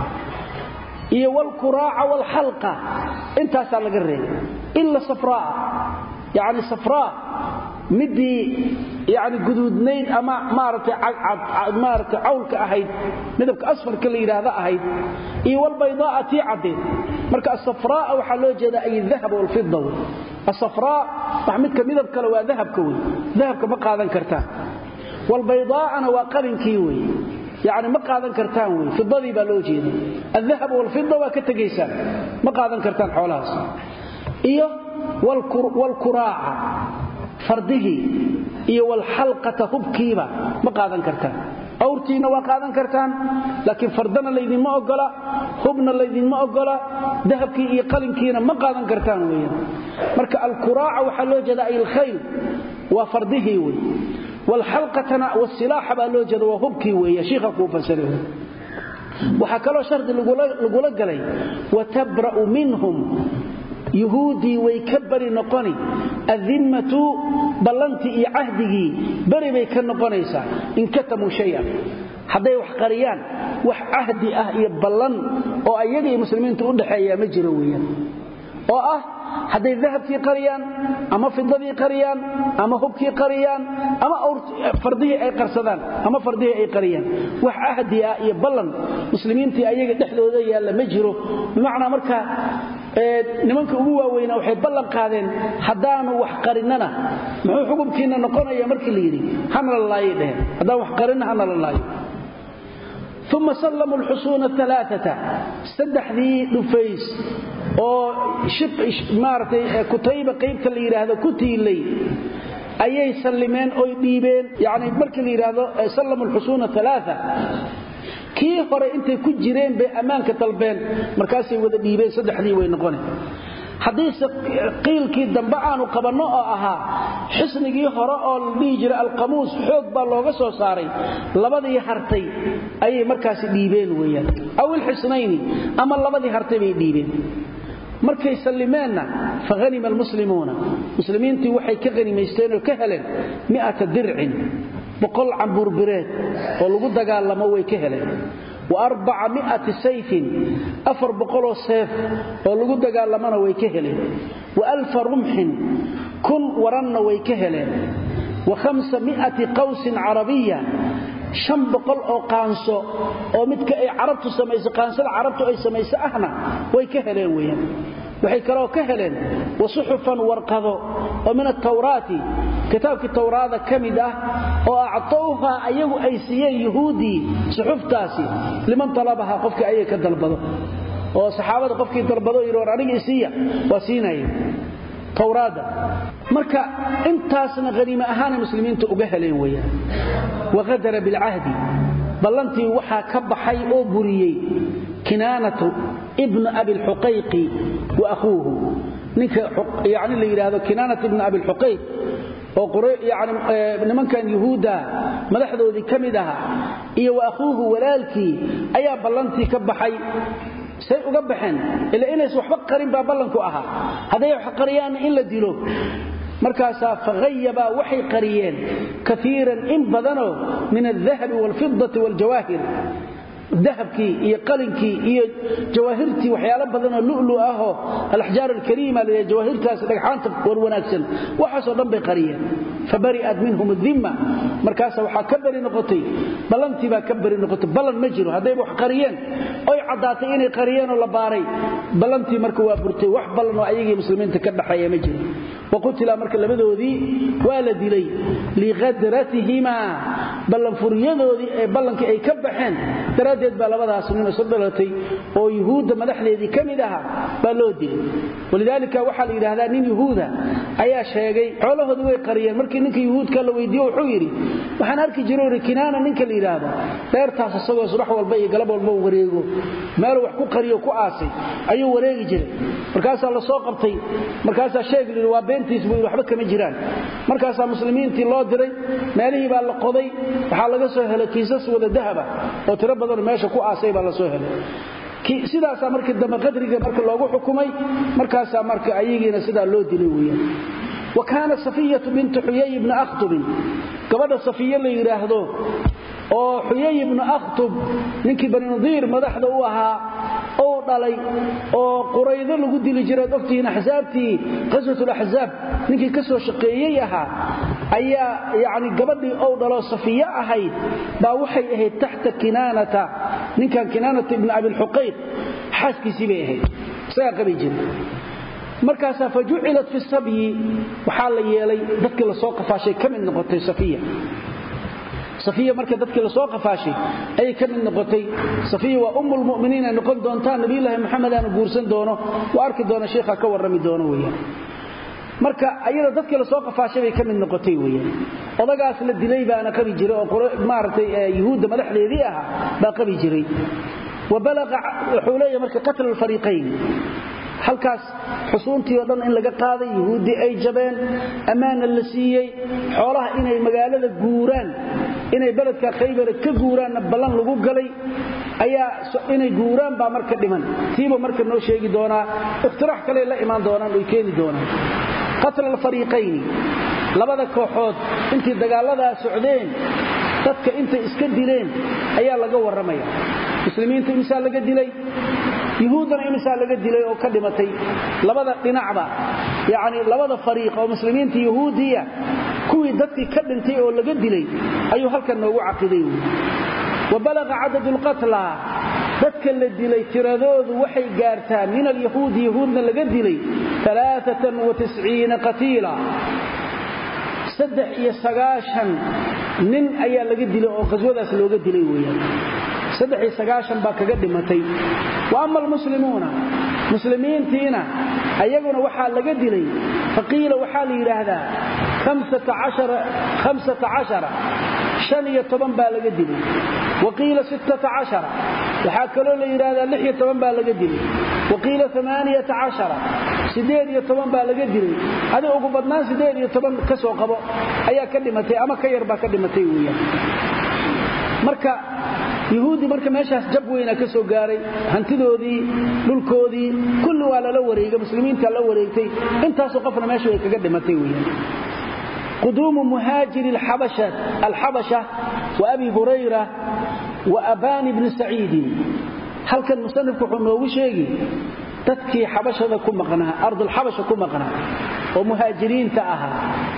iyo wal quraa'a wal halqa intaas laga reebay illa safraa yani safraa midii yani guduudnayn ama maartay awlka ahayd midabka asfarka la yiraahdo ahayd iyo wal baydaati cadeen marka as-safraa waxa loo jeedaa ay dhahab wal fidda as-safraa midka midab kale waa dahabka way dahabka ma qaadan kartaa wal baydaana waa qalinkii way يعني ما قادن كرتان وي فضدي با لو jeedo الذهب والفضه waa ka tageysaan ma qaadan kartaan xoolahaas iyo wal quraa'a fardihi iyo wal halqata hubkiiba ma qaadan kartaan awrtiina waa qaadan kartaan laakiin fardana leedin ma ogola hubna leedin ma ogola dahabkii iyo qalinkiina ma qaadan kartaan weeyaan marka al quraa'a waxa loo jeedaa ay khayl wa fardihi way والحلقة والسلاح بالو جد وهبكي ويا شيخ كو فسره waxa kala shardi lagu galay وتبرأ منهم يهودي ويكبر نقني الذمة بلنتي إي عهده بري بيكن نقنيسا إن كتموا شيئا hadday wax qariyaan wax ahdi ah iyo ballan oo ayaga muslimiintu u dhaxeeya ma jiro weeyaan oo ah hadday dahabkii qariyaan ama fidadii qariyaan ama hubkii qariyaan ama fardihii ay qarsadaan ama fardihii ay qariyaan wax ahdi ah iyo ballan muslimiintii ayaga dhexdooda yaala ma jiro macna marka nimanka ugu waaweyn waxay ballan qaadeen hadaanu wax qarinana muxuu xukunkiina noqonaya markii la yiri hana la laayay hadaan wax qarina hana la laayay ثم سلموا الحصون الثلاثة سدحدي دفيس او شب مارتي كتيبه قيبت اللي يراهdo كتيلي ayay sallimeen oo dhiibeen yaani markii la yiraahdo sallamu الحصون الثلاثة kii hore intay ku jireen bay amaanka talbeen markaas ay wada dhiibeen saddexdii way noqoneen hadii qiilkii dambe aanu qabano oo ahaa xisnigii hore oo dhii jira alqamuus xoog baa looga soo saaray labadii hartay ayay markaas dhiibeen weeyaan aw alxisnayni ama labadii hartay bay dhiibeen markay sallimeena faghanima almuslimuuna muslimiintii waxay ka ghanimaysteen oo ka heleen 100 dir'in boqol cambuur bireed oo lagu dagaalamo way ka heleen و400 سيف أفر بقولو سيف ولغو دغالمنا way ka heleen و1000 رمح كن ورنا way ka heleen و500 قوس عربية شن بقول oo qaanso oo midka ay carabtu sameeyay qaansada carabtu ay sameeyay ahna way ka heleen weeyaan waxay kale oo ka heleen wasuhufan warqado oo min at-tawraati kitaabka tawraada kamida oo aactooha ayagu ay siiyeen yahuudi suhuftaasi liman talabaha qofkii ay ka dalbado oo saxaabada qofkii dalbado yiro aniga isiya wasiinay tawraada marka intaasna qaniima ahaan muslimiintu uga heleen weeyaan waqadara bil ahdi ballantii waxa ka baxay oo buriyay kinaanatu ibn abi al-huqayq wa akhuhu ninka yaani la yiraahdo kinaanatu ibn abi al-huqayq oo qore yaani nimankan yahuuda madaxdoodii kamid aha iyo wa akhuhu walaalkii ayaa ballantii ka baxay say uga baxeen ila inay waxba qarin baa ballanku aha haday wax qariyaan in la dilo markaas faghayyaba waxay qariyeen kathiran in badano min al-dhahab wal-fiddati wal-jawahir ذهبكي iyo qalinkii iyo jawaahirtii waxyaalo badan oo lu'lu ah oo al-ahjar al-karima ee jawaahirtaas dhagxaanta war wanaagsan waxa soo dhan bay qariyeen fabari'at minhum adh-dhimma markaas waxa ka bari noqotay balantii baa ka bari noqotay balan ma jiro haday wax qariyeen oo cadaatay inay qariyeen oo la baaray balantii marka waa burtay wax balan oo ayagii muslimiinta ka dhaxay ma jiro waqtila marka labadoodii waa la dilay li ghadratihima balan furiyadoodii ee balankii ay ka baxeen daradeed baa labadaas nin soo dhalatay oo yahuuda madaxdeedii kamid aha baa loo dilay walidaalka waxa la yiraahdaa nin yahuuda ayaa sheegay xoolahoodu way qariyeen markii ninka yahuudka la weydiiyo wuxuu yiri waxaan arki jiray kinaana ninka la yiraahdo dheertaas asagoo subax walba iyo galab walba uu wareego meel wax ku qariyo ku aasay ayuu wareegi jiray markaas la soo qabtay markaas sheegay waa beentiis buu waxba kama jiraan markaas muslimiintii loo diray meelihii baa la qoday waxa laga soo helay kiisas wada dahaba oo tiro badan meesha ku aasay baa la soo helay sidaas markii dambe qadriga markii loogu xukumay markaas markii ayagiina sida loo dilay weeyaan وكان صفية بنت حيي بن أخطب قبل صفية اللي يراهدو oo حيي بن أخطب ninkii bani nadiir madaxda u ahaa oo dhalay oo quraydo lagu dili jiray dadkiina xisaabtii qaswatul ahzab ninkii ka soo shaqeeyay ahaa ayaa yaani gabadhii oo dhalo safiya ahayd baa waxay ahayd taxta kinaanata ninkan kinaanata ibn abi al-huqayq xaaskiisii bay ahayd saga qabi jiray markaas faju'ilat fi sabyi waxa la yeelay dadkii la soo qafaashay kamid noqotay safiya markii dadkii la soo qafaashay ay kamid noqotay safiya waa ummul mu'miniin noqon doonta nabi ilaahi maxamed aan guursan doono waa arki doona sheekha ka warrami doono weeyaan marka ayada dadkii la soo qafaashay bay kamid noqotay weeyaan odagaas la dilay baana qabi jiray oo maartay yahuud madaxdeedii aha baa qabi jiray وبلغ حوليه markii qatl al-fariqayn halkaas xusuuntii oo dhan in laga qaaday yahuudi ay jabeen amaana la siiyay xoolaha inay magaalada guuraan inay beledka Khaybar ka guuraan balan lagu galay ayaa inay guuraan baa marka dhiman tiiba marka noo sheegi doona iqtiraah kale la imaan doonaan oo keeni doonaan qatl al-fariqayn labada kooxood intii dagaalada socdeen dadka inta iska dileen ayaa laga waramaya muslimiinta imisa laga dilay yahuudana imisa laga dilay oo ka dhimatay labada dhinacba yaani labada fariiq oo muslimiinta yahuudiya kuwii dadkii ka dhintay oo laga dilay ayuu halkan noogu caqiday وبلغ عدد القتلى dadka la dilay tiradoodu waxay gaartaa min al-yahuud yahuudna laga dilay 93 qatiila 93 nin ayaa laga dilay oo qaswadaas looga dilay weeyaan 93 baa kaga dhimatay wa amal muslimuuna muslimiintiina ayaguna waxa laga dilay faqiila waxa la yiraahdaa 15 15 baa laga dilay وقيل 16 waxa kale la yiraahdaa 16 baa laga dilay وقيل 18 18 baa laga dilay adiga ugu badnaan 18 ka soo qabo ayaa ka dhimatay ama ka yar baa ka dhimatay weeyaan marka yahuudi marka meeshaas jab weyn ka soo gaaray hantidoodii dhulkoodii kulli waa la wareegay muslimiinta la wareegtay intaas qofna meesha way kaga dhimatay weeyaan قدوم مهاجر الحبشة وأبي هريرة وأبان بن سعيد هل كان مصنف كحنوه شيء تذكي حبشة كم مقناها أرض الحبشة كم مقناها ومهاجرين تأها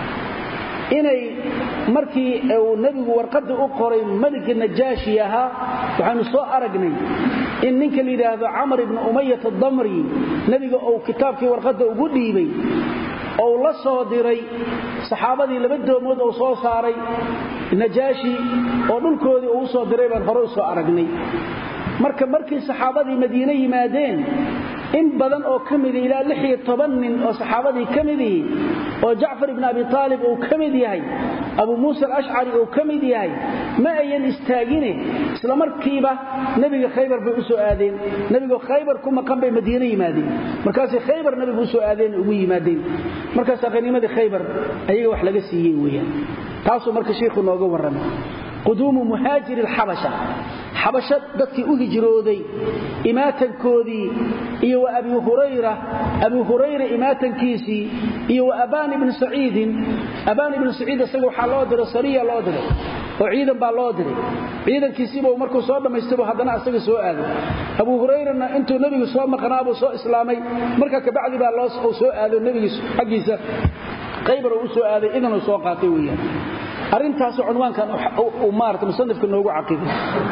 إني مركي أو النبي ورقد أقري ملك النجاشيها وحن سوء أرقني إن ننك اللي هذا عمر بن أمية الضمري نبي أو كتابك ورقد أقولي بي oo la soo diray saxaabadii laba doomood oo soo saaray najaashi oo dhulkoodii uu soo diray baan hore soo aragnay markii saxaabadii Madiina yimaadeen in badan oo kamid ilaa 16 nin oo saxaabadii kamidii oo Jaafar ibn Abi Talib oo kamid yahay Abu Musa al-Ash'ari oo kamid yahay ma ayan istaagine isla markiiba nabiga Khaybar bay u soo aadeen nabiga Khaybar kuma qanbay Madiina yimaadeen markaas Khaybar nabiga u soo aadeen ugu yimaadeen markaas qaniimada Khaybar ayaga wax laga siiyay weeyaan taasoo marka sheekhu nooga waramay قدوم مهاجر الحبشة حبشة dadkii u hijrooday imaatankoodii iyo Abu Hurayra imaatankiisi iyo Aban ibn Sa'id asagu waxa loo diray sariya loo diray oo ciidan baa loo diray ciidankiisiiba markuu soo dhameystay haddana asaga soo aaday Abu Hurayrana intuu nabiga soo maqnaabo soo islaamay marka ka bacdi baa loo soo aaday nabiga xaqiisa Khaybar uu soo aaday inuu soo qaatay weeyaan arintaas cinwaankan oo maarta musannifka noogu caqiiday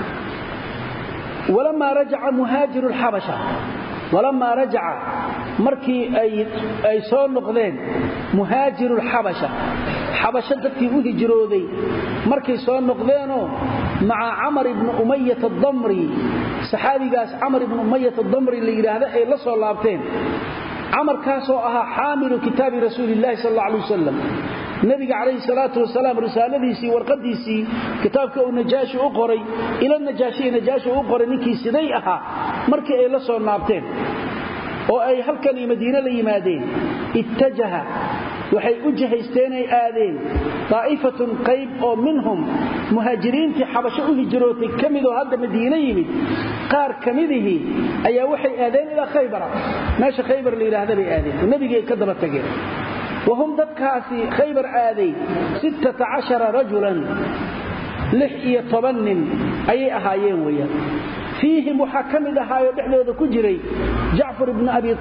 ولما رجع مهاجر الحبشة ولما رجع markii ay soo noqdeen مهاجر الحبشة حبشة dadkii u hijrooday markii soo noqdeeno مع عمر بن أمية الضمري saxaabigaas عمر بن أمية الضمري la yiraahdo ay la soo laabteen عمر kaasoo ahaa حامل كتاب رسول الله صلى الله عليه وسلم nabiga kaleey salaatu wasalaam risaaladiisi warqadiisi kitaabka uu najaashi u qoray ila najaashi u qoray ninkii siday aha markii ay la soo naabteen oo ay halkan Madiina la yimaadeen ittajaha waxay u jihaysteen ay aadeen daa'ifatun qayb oo minhum muhaajiriintii xabasho u hijrootay kamidoo hadda Madiina yimid qaar kamidihi ayaa waxay aadeen ila Khaybar meesha Khaybar la yiraahdo bay aadeen nabiga ka daba tageen وهم دكاسي خيبر آدي 16 رجلا لحية طبن أي أهايين ويا فيه محكم دهاي دحدود كجري جعفر بن أبي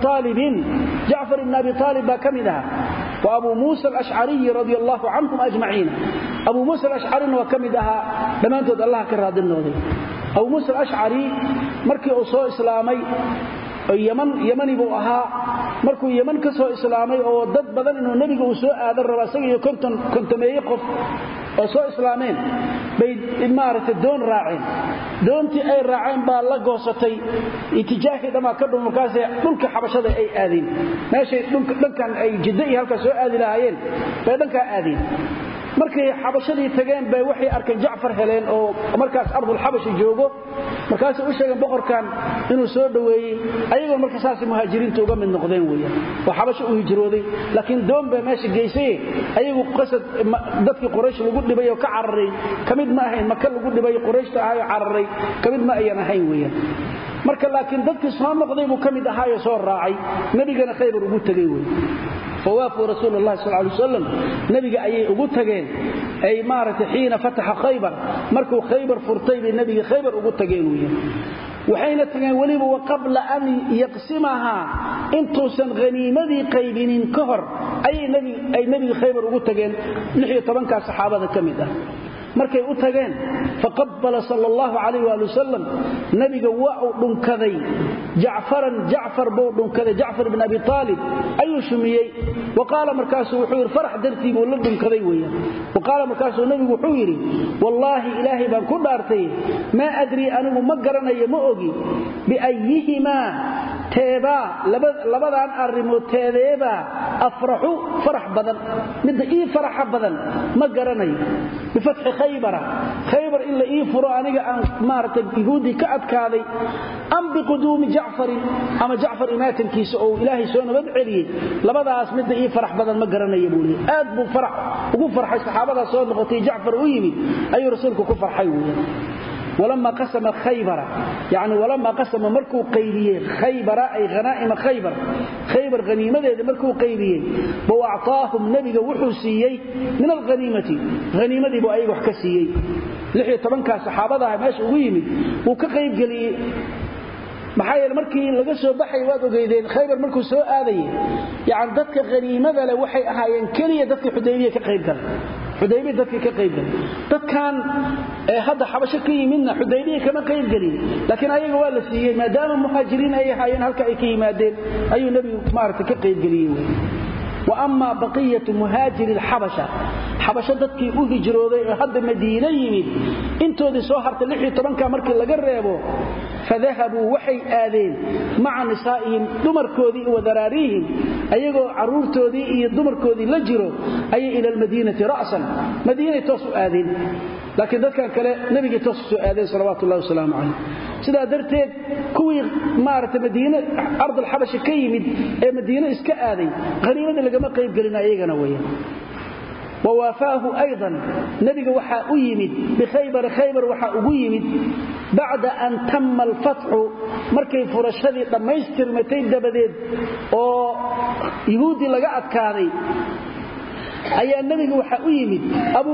طالب كمدها وأبو موسى الأشعري رضي الله عنهم أجمعين أبو موسى الأشعري وكمدها لما أنتد الله كراد النوذي أبو موسى الأشعري مركي أصو إسلامي يمني buu ahaa markuu Yemen ka soo islaamay oo dad badan inuu nabiga u soo aadan raba isaga kontameeyay qof oo soo islaameen bay imaarata doon raaceen doontii ay raaceen baa la goosatay itijaahi dhama ka dhulkaas dhulka xabashada ay aadeen meeshay dhankan ay jidday halka soo aadi lahaayeen bay dhanka aadeen markay xabashadii tageen bay waxay arkeen Jaafar heleen oo markaas ardul xabashi joogo markaas uu sheegay boqorkan inuu soo dhaweeyay ayagoo markaas muhaajiriinta uga mid noqdeen weeyaan oo xabasho u hijrooday laakiin doomba meesha geysay ayagu qasad dadkii quraysh lagu dhibay oo ka cararay kamid ma ahayn maka lagu dhibay qurayshta ahayo cararay kamid ma ayaan ahayn weeyaan marka laakiin dadkii soo noqday buu kamid ahayo soo raacay nabigana Khaybar ugu tagay weeyaan فوافوا رسول الله صلى الله عليه وسلم نبي أي أقوتجين أي مارة حين فتح خيبر مركوا خيبر فرطيب النبي خيبر أقوتجين ويا وحين تجين وليب وقبل أن يقسمها انتو سن غنيمة قيبين كهر أي نبي خيبر أقوتجين لحية طبعا كصحابة كمدة markay u tageen faqabbala sallallahu alayhi wa sallam nabiga waa dhunkaday Ja'far buu dhunkaday Ja'far ibn Abi Talib ayuu shumiyay waqala markaas wuxuu farax dartii buu la dhunkaday weeyaan waqala markaas nabigu wuxuu yiri wallahi ilaahi baan ku dhaartay ma adri anigu ma garanayo ma ogi bi ayihima teeba labadan arimood teedeeba afrahu farax badan mid ii farax badan ma garanayo bi fath خيبر إلا إيفروا أنيقا مارتا يهودي كأدكاذي أم بقدوم جعفر أما جعفر إماتن كيسعو إلهي سونا بدعلي لبدا أسمد فرح بدل مقرنا يبولي أدبو فرح وقو فرح الصحابة سونا قطي جعفر ويمي أي رسولك كفر حيوية ولما قسم خيبر يعني ولما قسم مركو قيليه خيبر أي غنائم خيبر غنيمة مركو قيليه وأعطاهم نبي وحسيي من الغنيمة غنيمة بو أي وحكسيي لحية طبعا كصحابة ماشي ويمي وكقيب قلي maxay markii laga soo baxay waad ogeydeen Khaybar markuu soo aaday yaani dadka qaniimada la waxay ahaayeen kaliya dadka Xudaybiya ka qayb galay Xudaybiya dadka ka qayb galay dadkan hadda xabasho ka yimidna Xudaybiya kama qayb galin laakiin ayaga waa la siiyay maadaama muhaajiriin ay ahaayeen halka ay ka yimaadeen ayuu nabigu maarta ka qayb galiyay وأما بقية مهاجر الحبشة حبشة دتكي هجرودي هاد مدينة يمد انتو دي سوحرت لحي طبعا كامركي لقريبو فذهبوا وحي آذين مع نسائهم دمركودي وذراريهم أيقو عرورتودي دمركودي لجروا أي إلى المدينة رأسا مدينة توسو آذين لكن ذلك كان نبي توسو آذين صلوات الله وسلامه عليه سيدا درتين كوي مارت مدينة أرض الحبشة كيمد مدينة اسكا آذين غنيمة لقما قيب قلنا أيقنا ويا ووافاه أيضا نبي وحا أيمد بخيبر وحا أيمد بعد أن تم الفتح مركي فرشدي لما يستر متين دبديد يهودي لقعد كاذي أي النبي وحا أيمد أبو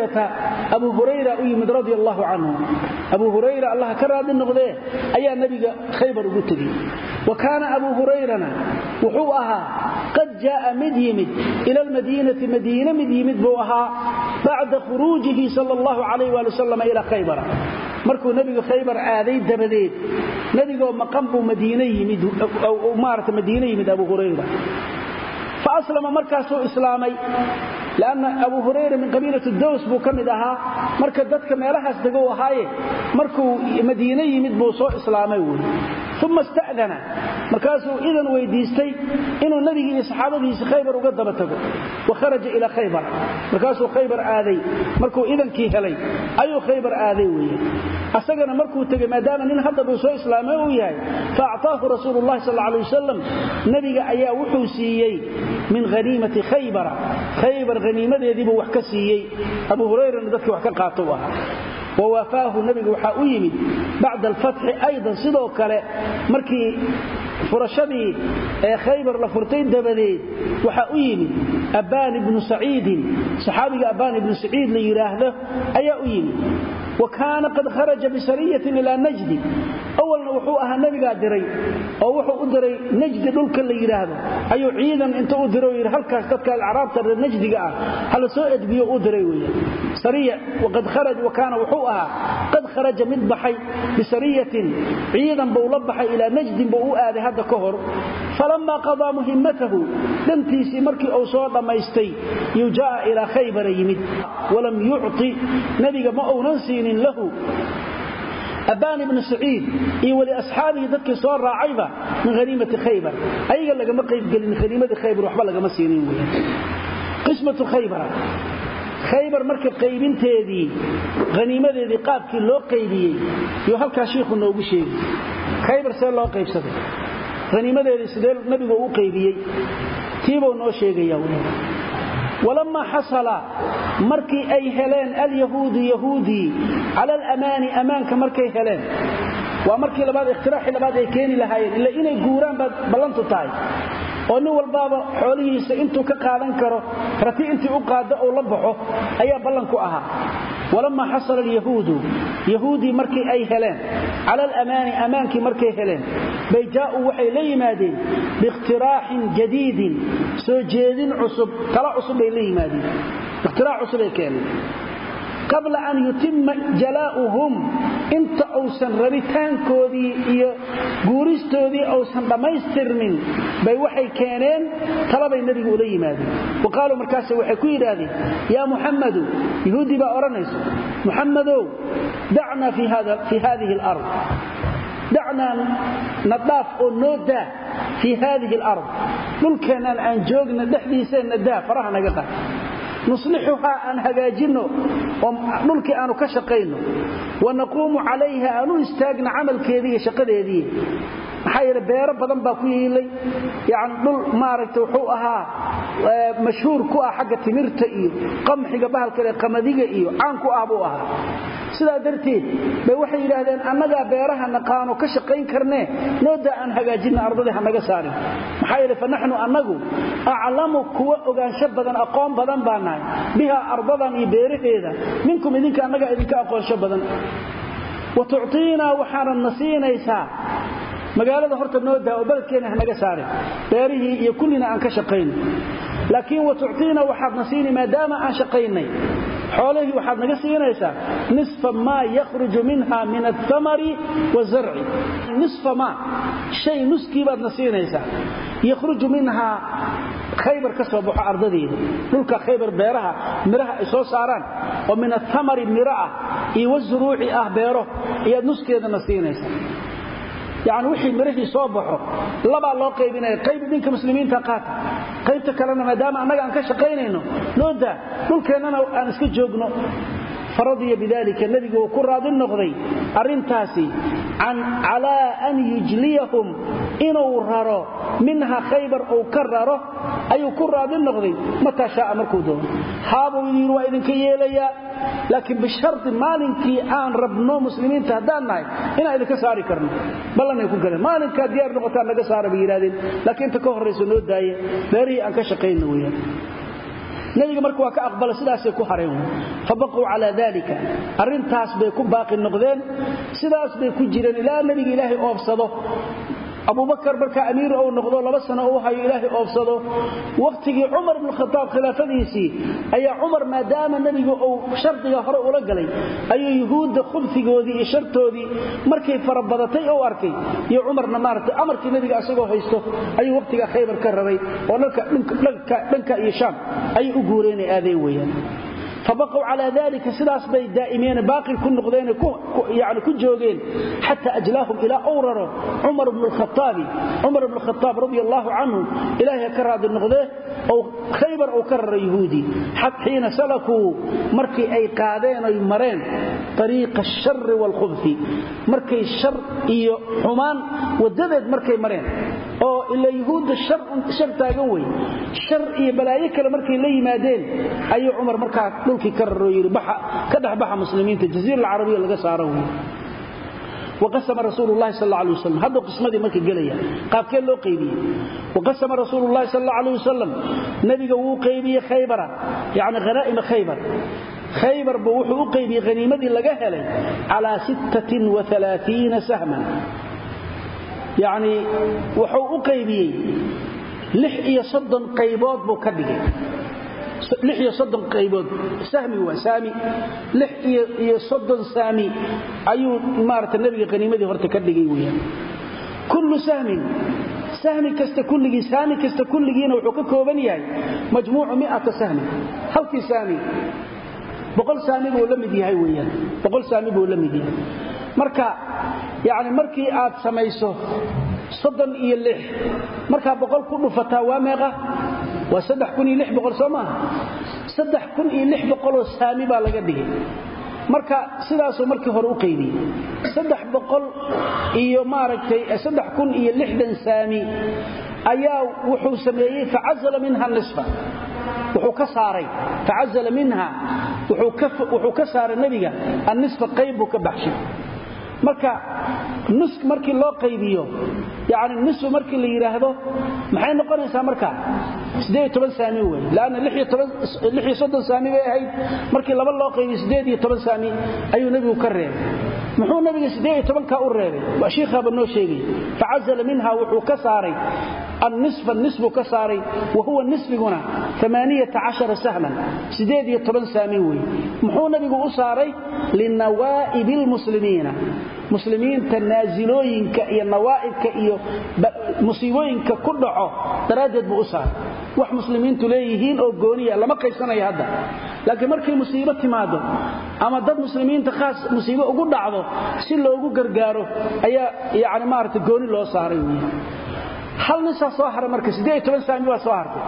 هريرة أيمد رضي الله عنه أبو هريرة الله كراد النغذيه أي النبي خيبر قتلي وكان أبو هريرة وحوءها قد جاء مديمد إلى المدينة مديمد بوها بعد خروجه صلى الله عليه وسلم إلى خيبر مركو نبي خيبر آذي دبديد نبي مقام مدينة يمد أو مارة مدينة يمد أبو هريرة فأسلم مركز إسلامي لأن أبو هريرة من قبيلة الدوس بو كمدها مركز دادك ميلحس دقوة هاي مركو مدينة يمد بو سوء إسلامي ثم استأذن مركزه إذن ويديستي إنه النبي صحابه خيبر وقدمته وخرج إلى خيبر مركزه خيبر آذي مركو إذن كيهلي أيو خيبر آذي ويه أساقنا مركو تقي ماداما إن هذا بو سوء إسلامي ويه فأعطاه رسول الله صلى الله عليه وسلم نبي أيا وحوسيي من غنيمة خيبر غنيمة يدي بو وحكسيي أبو هريرة ندك وحكا قاطوها ووافاه النبي وحا يمد بعد الفتح أيضا صدو كلا مركي فرشدي خيبر لفرتين دبديد وحا يمد أبان بن سعيد صحابي أبان بن سعيد ليراهده أيا يمد وكان قد خرج بسرية إلى نجد أولا وحوءها النبي قادري أو وحو أدري نجد دولك اللي يراهده أيو عيدا انت أدري هلك كتك العراب ترى نجد قاع هل سؤد بيو أدري ويا سريع وقد خرج وكان وحوءها قد خرج مذبحي بسرية عيدا بولبحي إلى نجد بؤآذي هذا كهر فلما قضى مهمته دنتيسي مركي أو صوت ما يستي يجاء إلى خيبر يمد ولم يعطي نبي ما أو ننسين له أبان بن سعيد ولأصحابه ذلك صار راعيبة من غنيمة خيبر أي قال لك ما قيب قال من غنيمة خيبر وحبا لك ما سينين ويا قسمة خيبر khaybar marka qaybinteedii qaniimadeedii qaabkii loo qaybiyay iyo halka sheekhu noogu sheegay khaybar see loo qaybsaday qaniimadeedii sidee nabigu uu qaybiyay tiiboo noo sheegaya ولما حصل مركي أي هلين اليهود يهودي على الأمان أمانك مركي هلين ومركي لبعض اختراح لبعض كيني لهاين إلا إني قوران بلانتو تاي ونو البابا حوليه سإنتو كقادن كرو رتي انتي أقاد أو لبحو أيا بلانكو أها ولما حصل اليهود يهودي مركي أي هلين على الأمان أمانك مركي هلين بيجاءوا وحي لي مادين باختراح جديد سوجيد عصب طلع عصب لي مادين اختراع عصب كامل قبل أن يتم جلاؤهم انت أوسن ربيتان كودي قوريستودي أوسن دميستر من بي وحي كانين طلب النبي إليه مادي وقالوا مركاسي وحي كوير هذه يا محمد يهودي بأورانيس محمد دعنا في هذه الأرض دعنا نضاف النودة في هذه الأرض ممكن أن جوغنا دحديسين نداه فرحنا قطع نصلحها أن هجاجنه ونلقي أن كشقينه ونقوم عليها أن نستاجن عمل كذي شقد هذه حير بيرب بدن باكوي لي يعني دول ماركت وحوها مشهور كو حق تمرت iyo qamxiga bahalka qamadiga iyo aan ku aabuha sida darteed bay waxay yiraahdeen annaga beeraha naqaano ka shaqeyn karnee nooda aan hagaajina ardada hanaga saarin maxay yiri fanaxnu annagu a'lamu kuwa ogaansho badan aqoon badan baanahay biha ardadan iyo beeraheeda minkum idinka annaga idinka aqoonsho badan wa tu'tina waxana nasiinaysa magaalada horta nooda oo balkeena hanaga saarin beerihii iyo kullina aan ka shaqeyn لكن وتعطينا وحد نسيني ما دام عن شقيني حوله وحد نسينيسا نصف ما يخرج منها من الثمر والزرع نصف ما شيء نسكي بعد نسينيسا يخرج منها خيبر كسب بحا أرضدين نلقى خيبر بيرها مرها إسو ساران ومن الثمر مرأة والزروع بيره نسكي هذا نسينيسا يعني وحي مرحي صوبحه لبا لو قيبينay qayb idinka muslimiinta qaata qaybta kalena maadaama anaga aan ka shaqeynayno nooda dhulkeenana aan iska joogno faradiya bidalika nabiga uu ku raadin noqday arintaasi ala an yujliyahum inuu raro minha khaybar oo kararo ayuu ku raadin noqday mata shaa markuu doono haabo yiri waa idinka yeelaya laakiin bishart maalintii aan rabno muslimiinta hadanahay inaan idinka saari karno ballanay ku galeen maalinka diyaar noqotaan laga saaro biiraadin laakiin inta ka horeyso noo daaye beeri aan ka shaqeeyno weeyaan nabiga markuu ka aqbalo sidaas ay ku hareen fabaqu ala dalika arintaas bay ku baaqi noqdeen sidaas bay ku jireen ilaa nabiga ilaahay oobsado أبو بكر بركة أمير أو نقضه لبسنا أوها إلهي أفسده وقتك عمر بن الخطاب خلافة ديسي أي عمر ما دام النبي أو شرط يهرأ لقلي أي يهود خبثي قودي شرطه دي مركي فربضتي أو أركي يا عمر نمارت أمرك النبي أسقه هيسته أي وقتك خيبر كرري ولك إيشام أي أقورين آذي ويا فبقوا على ذلك سلاس بي دائمين باقي كل نقدين يعني كل جوجين حتى أجلاهم إلى أورر عمر بن الخطاب رضي الله عنه إلهي كرر النقدين أو خيبر أو كرر يهودي حتى حين سلكوا مركي أي قادين أي مرين طريق الشر والخبث مركي الشر إيو حمان وددد مركي مرين أو إلا يهود الشر تاقوي الشر إيو بلايك لمركي لي مادين أي عمر مركا دولكي كرروا يري كدح بحا مسلمين الجزيرة العربية لغا ساروه وقسم رسول الله صلى الله عليه وسلم هذا قسمدي مركي قليا قاب كين لو قيبيه وقسم رسول الله صلى الله عليه وسلم نبي قوو قيبيه خيبرة يعني غنائم خيبر بوحو قيبيه غنيمة لغا هلي على 36 سهما يعني وحو قيبيه لحية صدا قيبات بو كدقي لحية صدن قيبود سامي وسامي لحية صدن سامي أيو مارة النبي قنيمة غرت كدقي ويا كل سهم كست كل سامي كست كل جينا وحقوقه وبنياي مجموع 100 سهم هل سامي بقول سامي بولمدي هاي ويا بقول سامي بولمدي marka yaani markii aad samayso 36 marka 100 ku dhufataa waa meeqa waa 3600 Soomaa 3600 saami baa laga dhigay marka sidaasoo markii hore u qaybiyay 300 iyo maaragtay 3060 saami ayaa wuxuu sameeyay fa'azala minha nisfa wuxuu ka saaray fa'azala minha wuxuu ka saaray nabiga an-nisfa qaybu ka baxshay marka nus markii loo qaybiyo yaani nisfu markii la yiraahdo maxay noqonaysaa marka 18 saami weey laana 16 saami bay ahayd markii laba loo qaybiyo 18 saami ayuu nabigu ka reebay muxuu nabiga 18 ka u reebay waa sheekha banoo sheegay fa'azala minha wuxuu ka saaray النصف كساري وهو النصف هنا 18 سهما 18 سامي وي محو نبيغو اساري للنوائب المسلمين مسلمين تنازلوينك iyo nawaaibka iyo musiibooyinka ku dhaco daraadad buu usaar wax muslimiintu leeyihiin oo gooniya lama qaysanayo hadda laakiin markii musiibo timaado ama dad muslimiinta khaas musiibo ugu dhacdo si loogu gargaaro ayaa yaani maarta gooni loo saaray hal nisa soo haray marka 18 saami waa soo hartay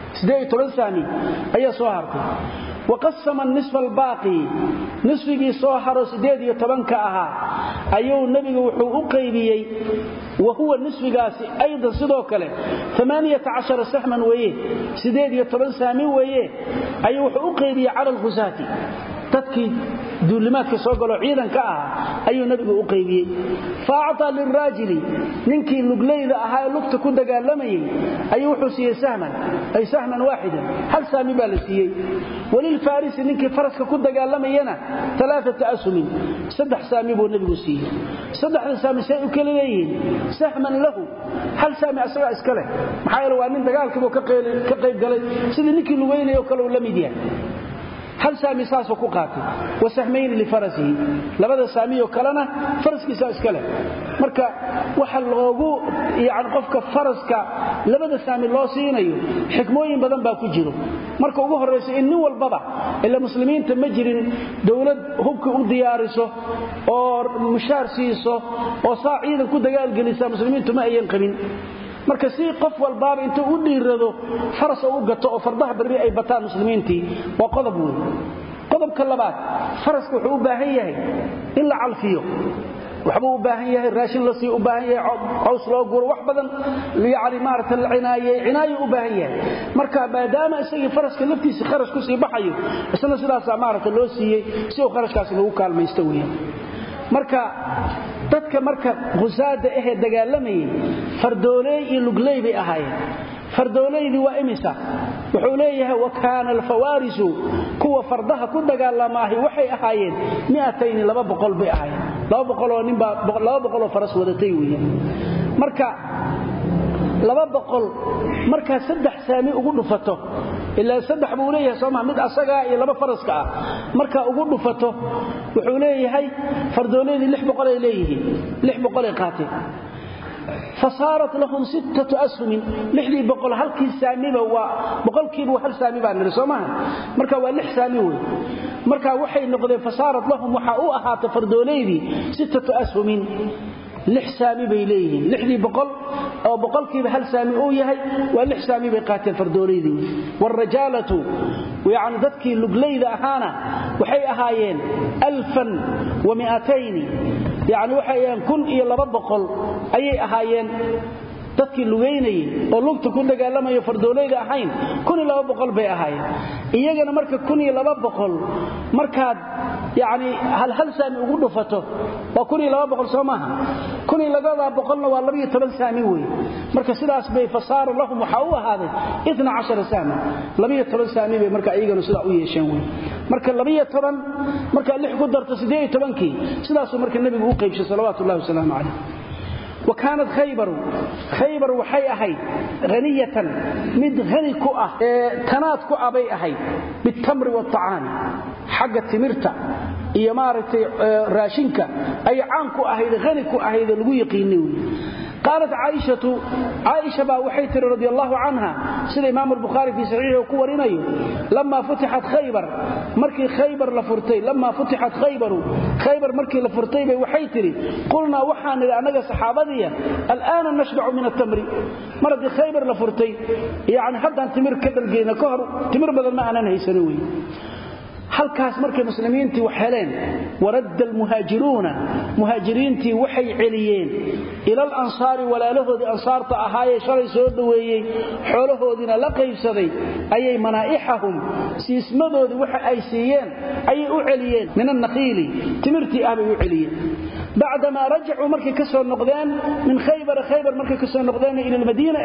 18 saami ayaa soo hartay وقسم النصف الباقي نصفي soo haro 18 ka aha ayuu nabiga wuxuu u qaybiyay وهو نصفigaasi ayda sidoo kale 18 sahman weeye 18 saami weeye ayuu wuxuu u qaybiyay على الغزاة dadkii duulimaadka soo galo ciidanka ah ayuu nabigu u qaybiyay faa'ata lirajili ninkii lugleyda ahaa lugta ku dagaalamayay ayuu wuxuu siiyay sahman waaxidan hal saami baa la siiyay walil faris ninkii faraska ku dagaalamayana 3 asmin saddex saami buu nabigu siiyay saddex saami say u kala leeyihiin sahman lahu hal saami asaga iskale maxaa yeelay waa nin dagaalkii ka qayb galay sidii ninkii lugeynay oo kale uu la mid yahay hal saami saaso ku qaatay wasahmayn li farasihi labada saami oo kalena faraskiisa iskale marka waxa loogu yaani qofka faraska labada saami loo siinayo xikmooyin badan baa ku jiro marka ugu horeysa in nin walbaba ila muslimiinta ma jirin dawlad hubka u diyaariso oo mushaar siiso oo saaciidan ku dagaal galisa muslimiintu ma ayan qabin marka si qof walbaaba intuu u dhiirado faras oo gato oo fardaha bari ay bataan muslimiintii waa qodob weyn qodobka labaad faraska wuxuu u baahan yahay in la calfiyo waxba u baahan yahay raashin la sii u baahan yahay caws loo guro wax badan yaani maarta cinaayo u baahan yahay marka maadaama isagii faraska laftiisa kharash ku sii baxayo isna sidaas maarta loo siiyay si uu kharashkaas ugu kaalmaysto weeyaan marka dadka marka qusaada ah dagaalamayay fardoolay iyo lugley bay ahaayeen fardoolaydi waa imisa wuxuu leeyahay wakaana alfawarisu kuwa fardaha ku dagaalamaahay waxay ahaayeen 200 bay ahaayeen 200 oo ninba 200 oo faras wadatay weeyaan marka 200 marka saddex saami ugu dhufato ilaa saddex buu leeyahay Soomaa mid asaga iyo laba faraska ah marka ugu dhufato wuxuu leeyahay fardooleedii 600 ay leeyihiin 600 ay qaateen فصارت لهم 6 أسهم لحدي بقول halkii saamiba waa boqolkiiba hal saami baa nirsoomaa marka waa 6 saami weey marka waxay noqdeen فصارت لهم waxa uu ahaata fardooleedii 6 أسهم 6 saami bay leeyihiin lixdii boqol oo boqolkiiba hal saami uu yahay waa 6 saami bay qaateen fardooleedii warajalatu yaani dadkii lugleyda ahaana waxay ahaayeen 1200 يعني waxayaan 1200 ayay ahaayeen dadkii lugeynay oo lugta ku dagaalamay fardooleeyda ahayn 1200 bay ahaayeen iyagana marka 1200 markaad yaani hal saami ugu dhufato waa 1200 Soomaha 1200 waa 12 saami weey marka sidaas bay fasaar lahum waxa uu ahaaday 12 saami 12 saami bay marka iyagana sida u yeesheen weey marka 12 marka 6 ku darto 18kii sidaas marka nabigu uu qaybshay salawaatu Ilaahi wasalaamu alayhi وكانت خيبر وحي أهي غنية مد غني كؤة تنات كؤة بي أهي بالتمر والطعام حق التمرتة إيمارة راشنكة أي عان كؤة أهي غني كؤة أهي ذا يقينيوي قالت عائشة با وحيتر رضي الله عنها سيد إمام البخاري في صحيحه وكورينيه لما فتحت خيبر مركي خيبر لفرتي لما فتحت خيبر مركي لفرتي waxay tiri qulna waxaan anaga saxaabadiya الان نشبع من التمر مرد خيبر لفرتي يعني haddaan timir ka dhalgeena ka hor timir badan ma aanan haysanay halkaas markay muslimiintii wax heleen warad almuhaajiruuna muhaajiriintii waxay celiyeen ila al-ansaar walaalahoodii ansaarta ahaayay shalay soo dhaweeyay xoolahoodina la qaybsaday ayay manaaixahum siismadoodii waxa ay siiyeen ayay u celiyeen min an-nakhili timirtii ahbay u celiyeen بعدما رجعوا مركي كسو نقدان من خيبر مركي كسو نقدان الى المدينه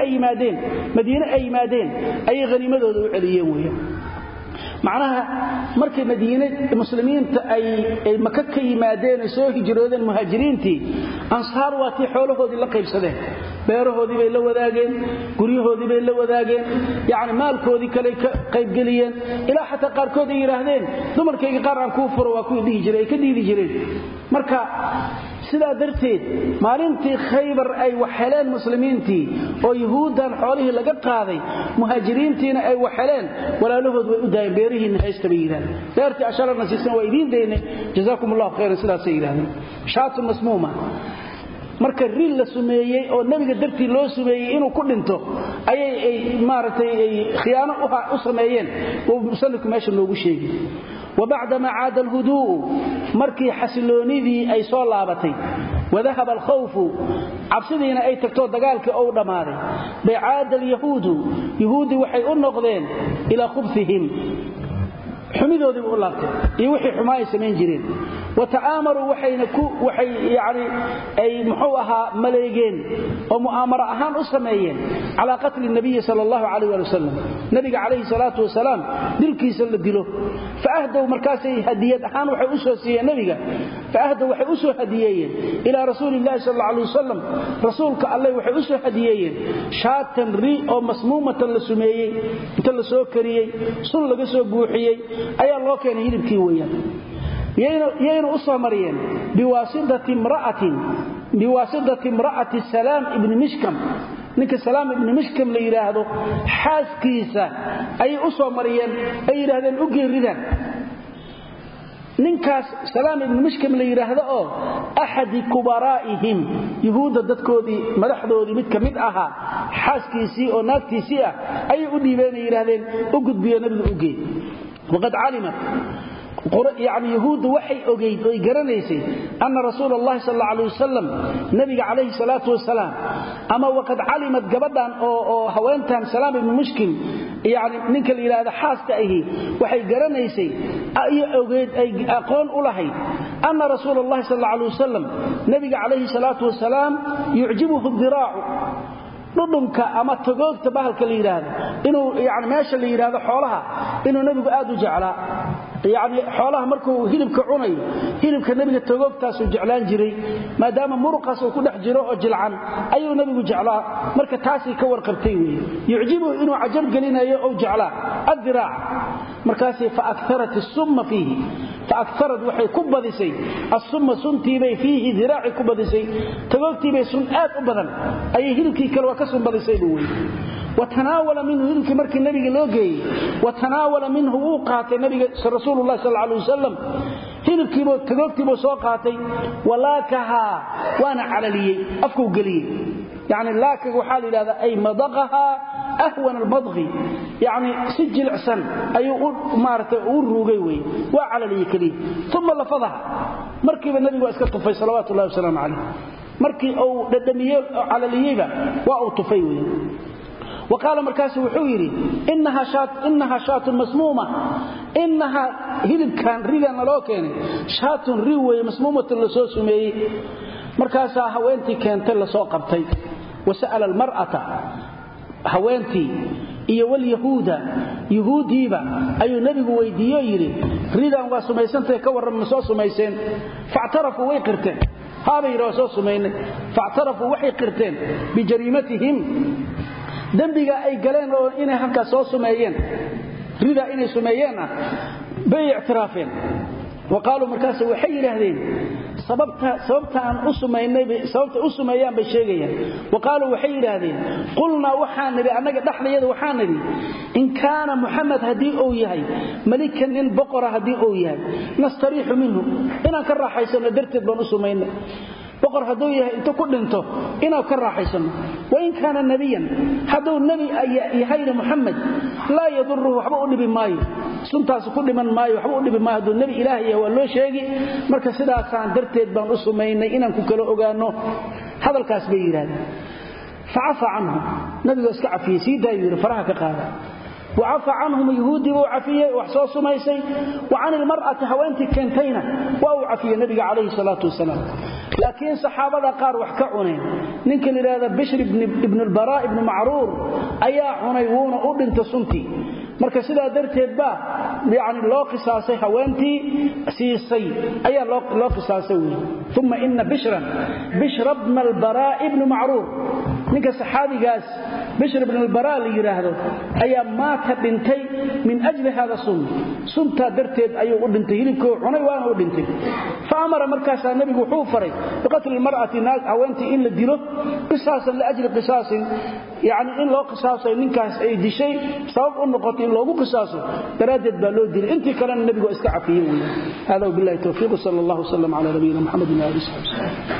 اي مادين اي غنيمتهم u celiyeen weeyaan macnaha markay madiinada muslimiinta ay Makka ka yimaadeen soo hijroodeen muhaajiriintii ansaar waati xoolahoodii la qaybsadeen beerahoodii bay la wadaageen guryahoodii bay la wadaageen yaani maalkoodii kale ka qayb galiyeen ilaa xataa qaarkood ay yiraahdeen dumarkayga qaar aan ku furo waa ku dhigi jiray ka diidi jireen marka sidaa darteed maalintii khaybar ay waxheleen muslimiintii oo yahuudan xoolihii laga qaaday muhaajiriintiina ay waxheleen walaalahood way u daayeen beerihiin haysta bayiraan beertii asharna siisan way idin deynay jazaakumullahu khayran sidaas ay yiraahdeen shaatu masmuuma marka ril la sumeeyay oo nabiga dartii loo sumeeyay inuu ku dhinto ayay maartay khiyaano u sameeyeen oo musalliku meesha loogu sheegay وبعدما عاد الهدوء مركي حسلونيدي أي صلابتي وذهب الخوف عبسدين أي تكتور دقالك أو دماري بعاد يهود وحي النقضين إلى خبثهم حميدوا ذي بقولاتي يوحي حماية سمين جرين وتآمروا وحي يعني أي محوها ملايين ومؤامرة أهان أسميين على قتل النبي صلى الله عليه وسلم نبي عليه الصلاة والسلام دلكي سلدله فأهدوا مركاسي هدية أهان وحي أسوسية نبي فأهدوا وحي أسو هديين إلى رسول الله صلى الله عليه وسلم رسولك الله وحي أسو هديين شاتا ري أو مسمومة لسميين تلسو كريين صلى قسو بوحيين أي الله كان يلبكي وياه يين أصمرين بواسطة امرأة السلام ابن مشكم نك السلام ابن مشكم ليراهدو حاسكيسا أي أصمرين أي يراهدن أجيردن ننكاس سلام ابن مشكم ليراهدو أحد كبرائهم يهود ددكودي مدحدودي مid kamid aha حاسكيسي أو ناكتيسي أي أديبين يراهدن أجد بيا نبي أجي وقد علمت يعني يهود وحي أجيد ويقرنيسي أن رسول الله صلى الله عليه وسلم نبي عليه الصلاة والسلام أما وقد علمت قبضا أو هوانتان سلام ابن مشكم يعني منك اللي هذا حاسك أيه وحي قرنيسي أي أجيد أي أقول أولهي أن رسول الله صلى الله عليه وسلم نبي عليه الصلاة والسلام يعجبه الذراع dhudhunka ama tagoogta bahalka la yiraahdo inuu yaani meesha la yiraahdo xoolaha inuu nabigu aad u jeclaa yaani xoolaha markuu hilibka cunayo hilibka nabiga tagoogtaas uu jeclaan jiray maadaama muruqaas uu ku dhex jiro oo jilcan ayuu nabigu jeclaa marka taasi ka warqabtay weey yujibu inuu ajab galinayo oo jeclaa adiraac markaasi fa aktharat as-summa fihi fa aktharat waxay ku badisay as-summa suntiibay fihi diraaci ku badisay tagoogtiibay sun aad u badan ay hilibkii kale كسب بديسيبو وتناول منه هلك مركي النبي لوغي وتناول منه وقات النبي رسول الله صلى الله عليه وسلم هلكيبو تغوتيبو سو قاتي ولاكها وانا على افكو غلي يعني لاك وحال هذا اي مضغها اهون المضغ يعني سجل عسن اي مارته وروغي وي وعلى لي كلي ثم لفظها مركب النبي واسكتفي صلوات الله وسلامه عليه markii uu dhadhamiyay calaliyada waa uu tufay وقال مركاسي وحويري إنها شات مسمومة إنها هلب كان ريغان لوكيني شات ريوة مسمومة لسو سمي مركاسا هوانتي كانت لسو قبتي وسأل المرأة هوانتي iyo wal yahuudiba ayuu nabigu weydiiyay yiri ridan waa sumaysantay ka waran soo sumayseen fa'tarafu way qirteen هذا رسول سمين فاعترفوا وحي قرتين بجريمتهم دنبغا اي غلين oo inay halka soo sumeeyeen rida inay sumeeyeen bay اعترافين وقالوا مركاسه waxay yiraahdeen sababta aan u sumaynay sababta u sumeeyaan bay sheegayaan waqaalu waxay yiraahdeen qulna waxaan niri anaga dhaxlayada waxaan niri in kaana muhammad hadii uu yahay malikan in boqora hadii uu yahay nastariixu minhu inaan ka raaxaysano darteed baan u sumaynay boqor haduu yahay inta ku dhinto inaan ka raaxaysano وإن كان نبيا حدو النبي يهين محمد لا يضره وحبا أدبي مايو سنتاس كل من مايو وحبا أدبي مايو دو النبي إلهي هو اللو شيقي مركز سداسان درتيد بان أسمين إنان كوكالو أغانو هذا الكاس بيران فعفى عنه نبي اسكع في سيدا يقول فرها كقالا وعفى عنهم يهودي وعفية وحصوص ميسي وعن المرأة هوانتي كنتينة وعفية النبي عليه الصلاة والسلام لكن صحابة قار وحكعونين ننكل هذا بشر ابن البراء ابن معرور أيا عنيوون أردن تسنتي marka sida darteed ba yaani loo qisaasay haweenti siisay ayaa loo qisaasay thumma inna bishran bishr ibn al-bara ibn ma'rur ninka saxaabigaas bishr ibn al-bara li yiraahdo ayaa ma ka dhintay min ajli hada sunta darteed ayuu u dhintay hilibkoo cunay waan u dhintay faamara markaas nabigu wuxuu faray biqatl al-mar'ati naag haweenti in la dilo qisaasan la ajli qisaasin yaani in loo qisaasay ninkaas ay dishay sabab u noqotay loogu qisaaso daraadid baa loo dilay intii kale nabigu iska cafiyay hada billahi tawfiiq sallallahu alayhi wa sallam ala nabiyina muhammad wa alihi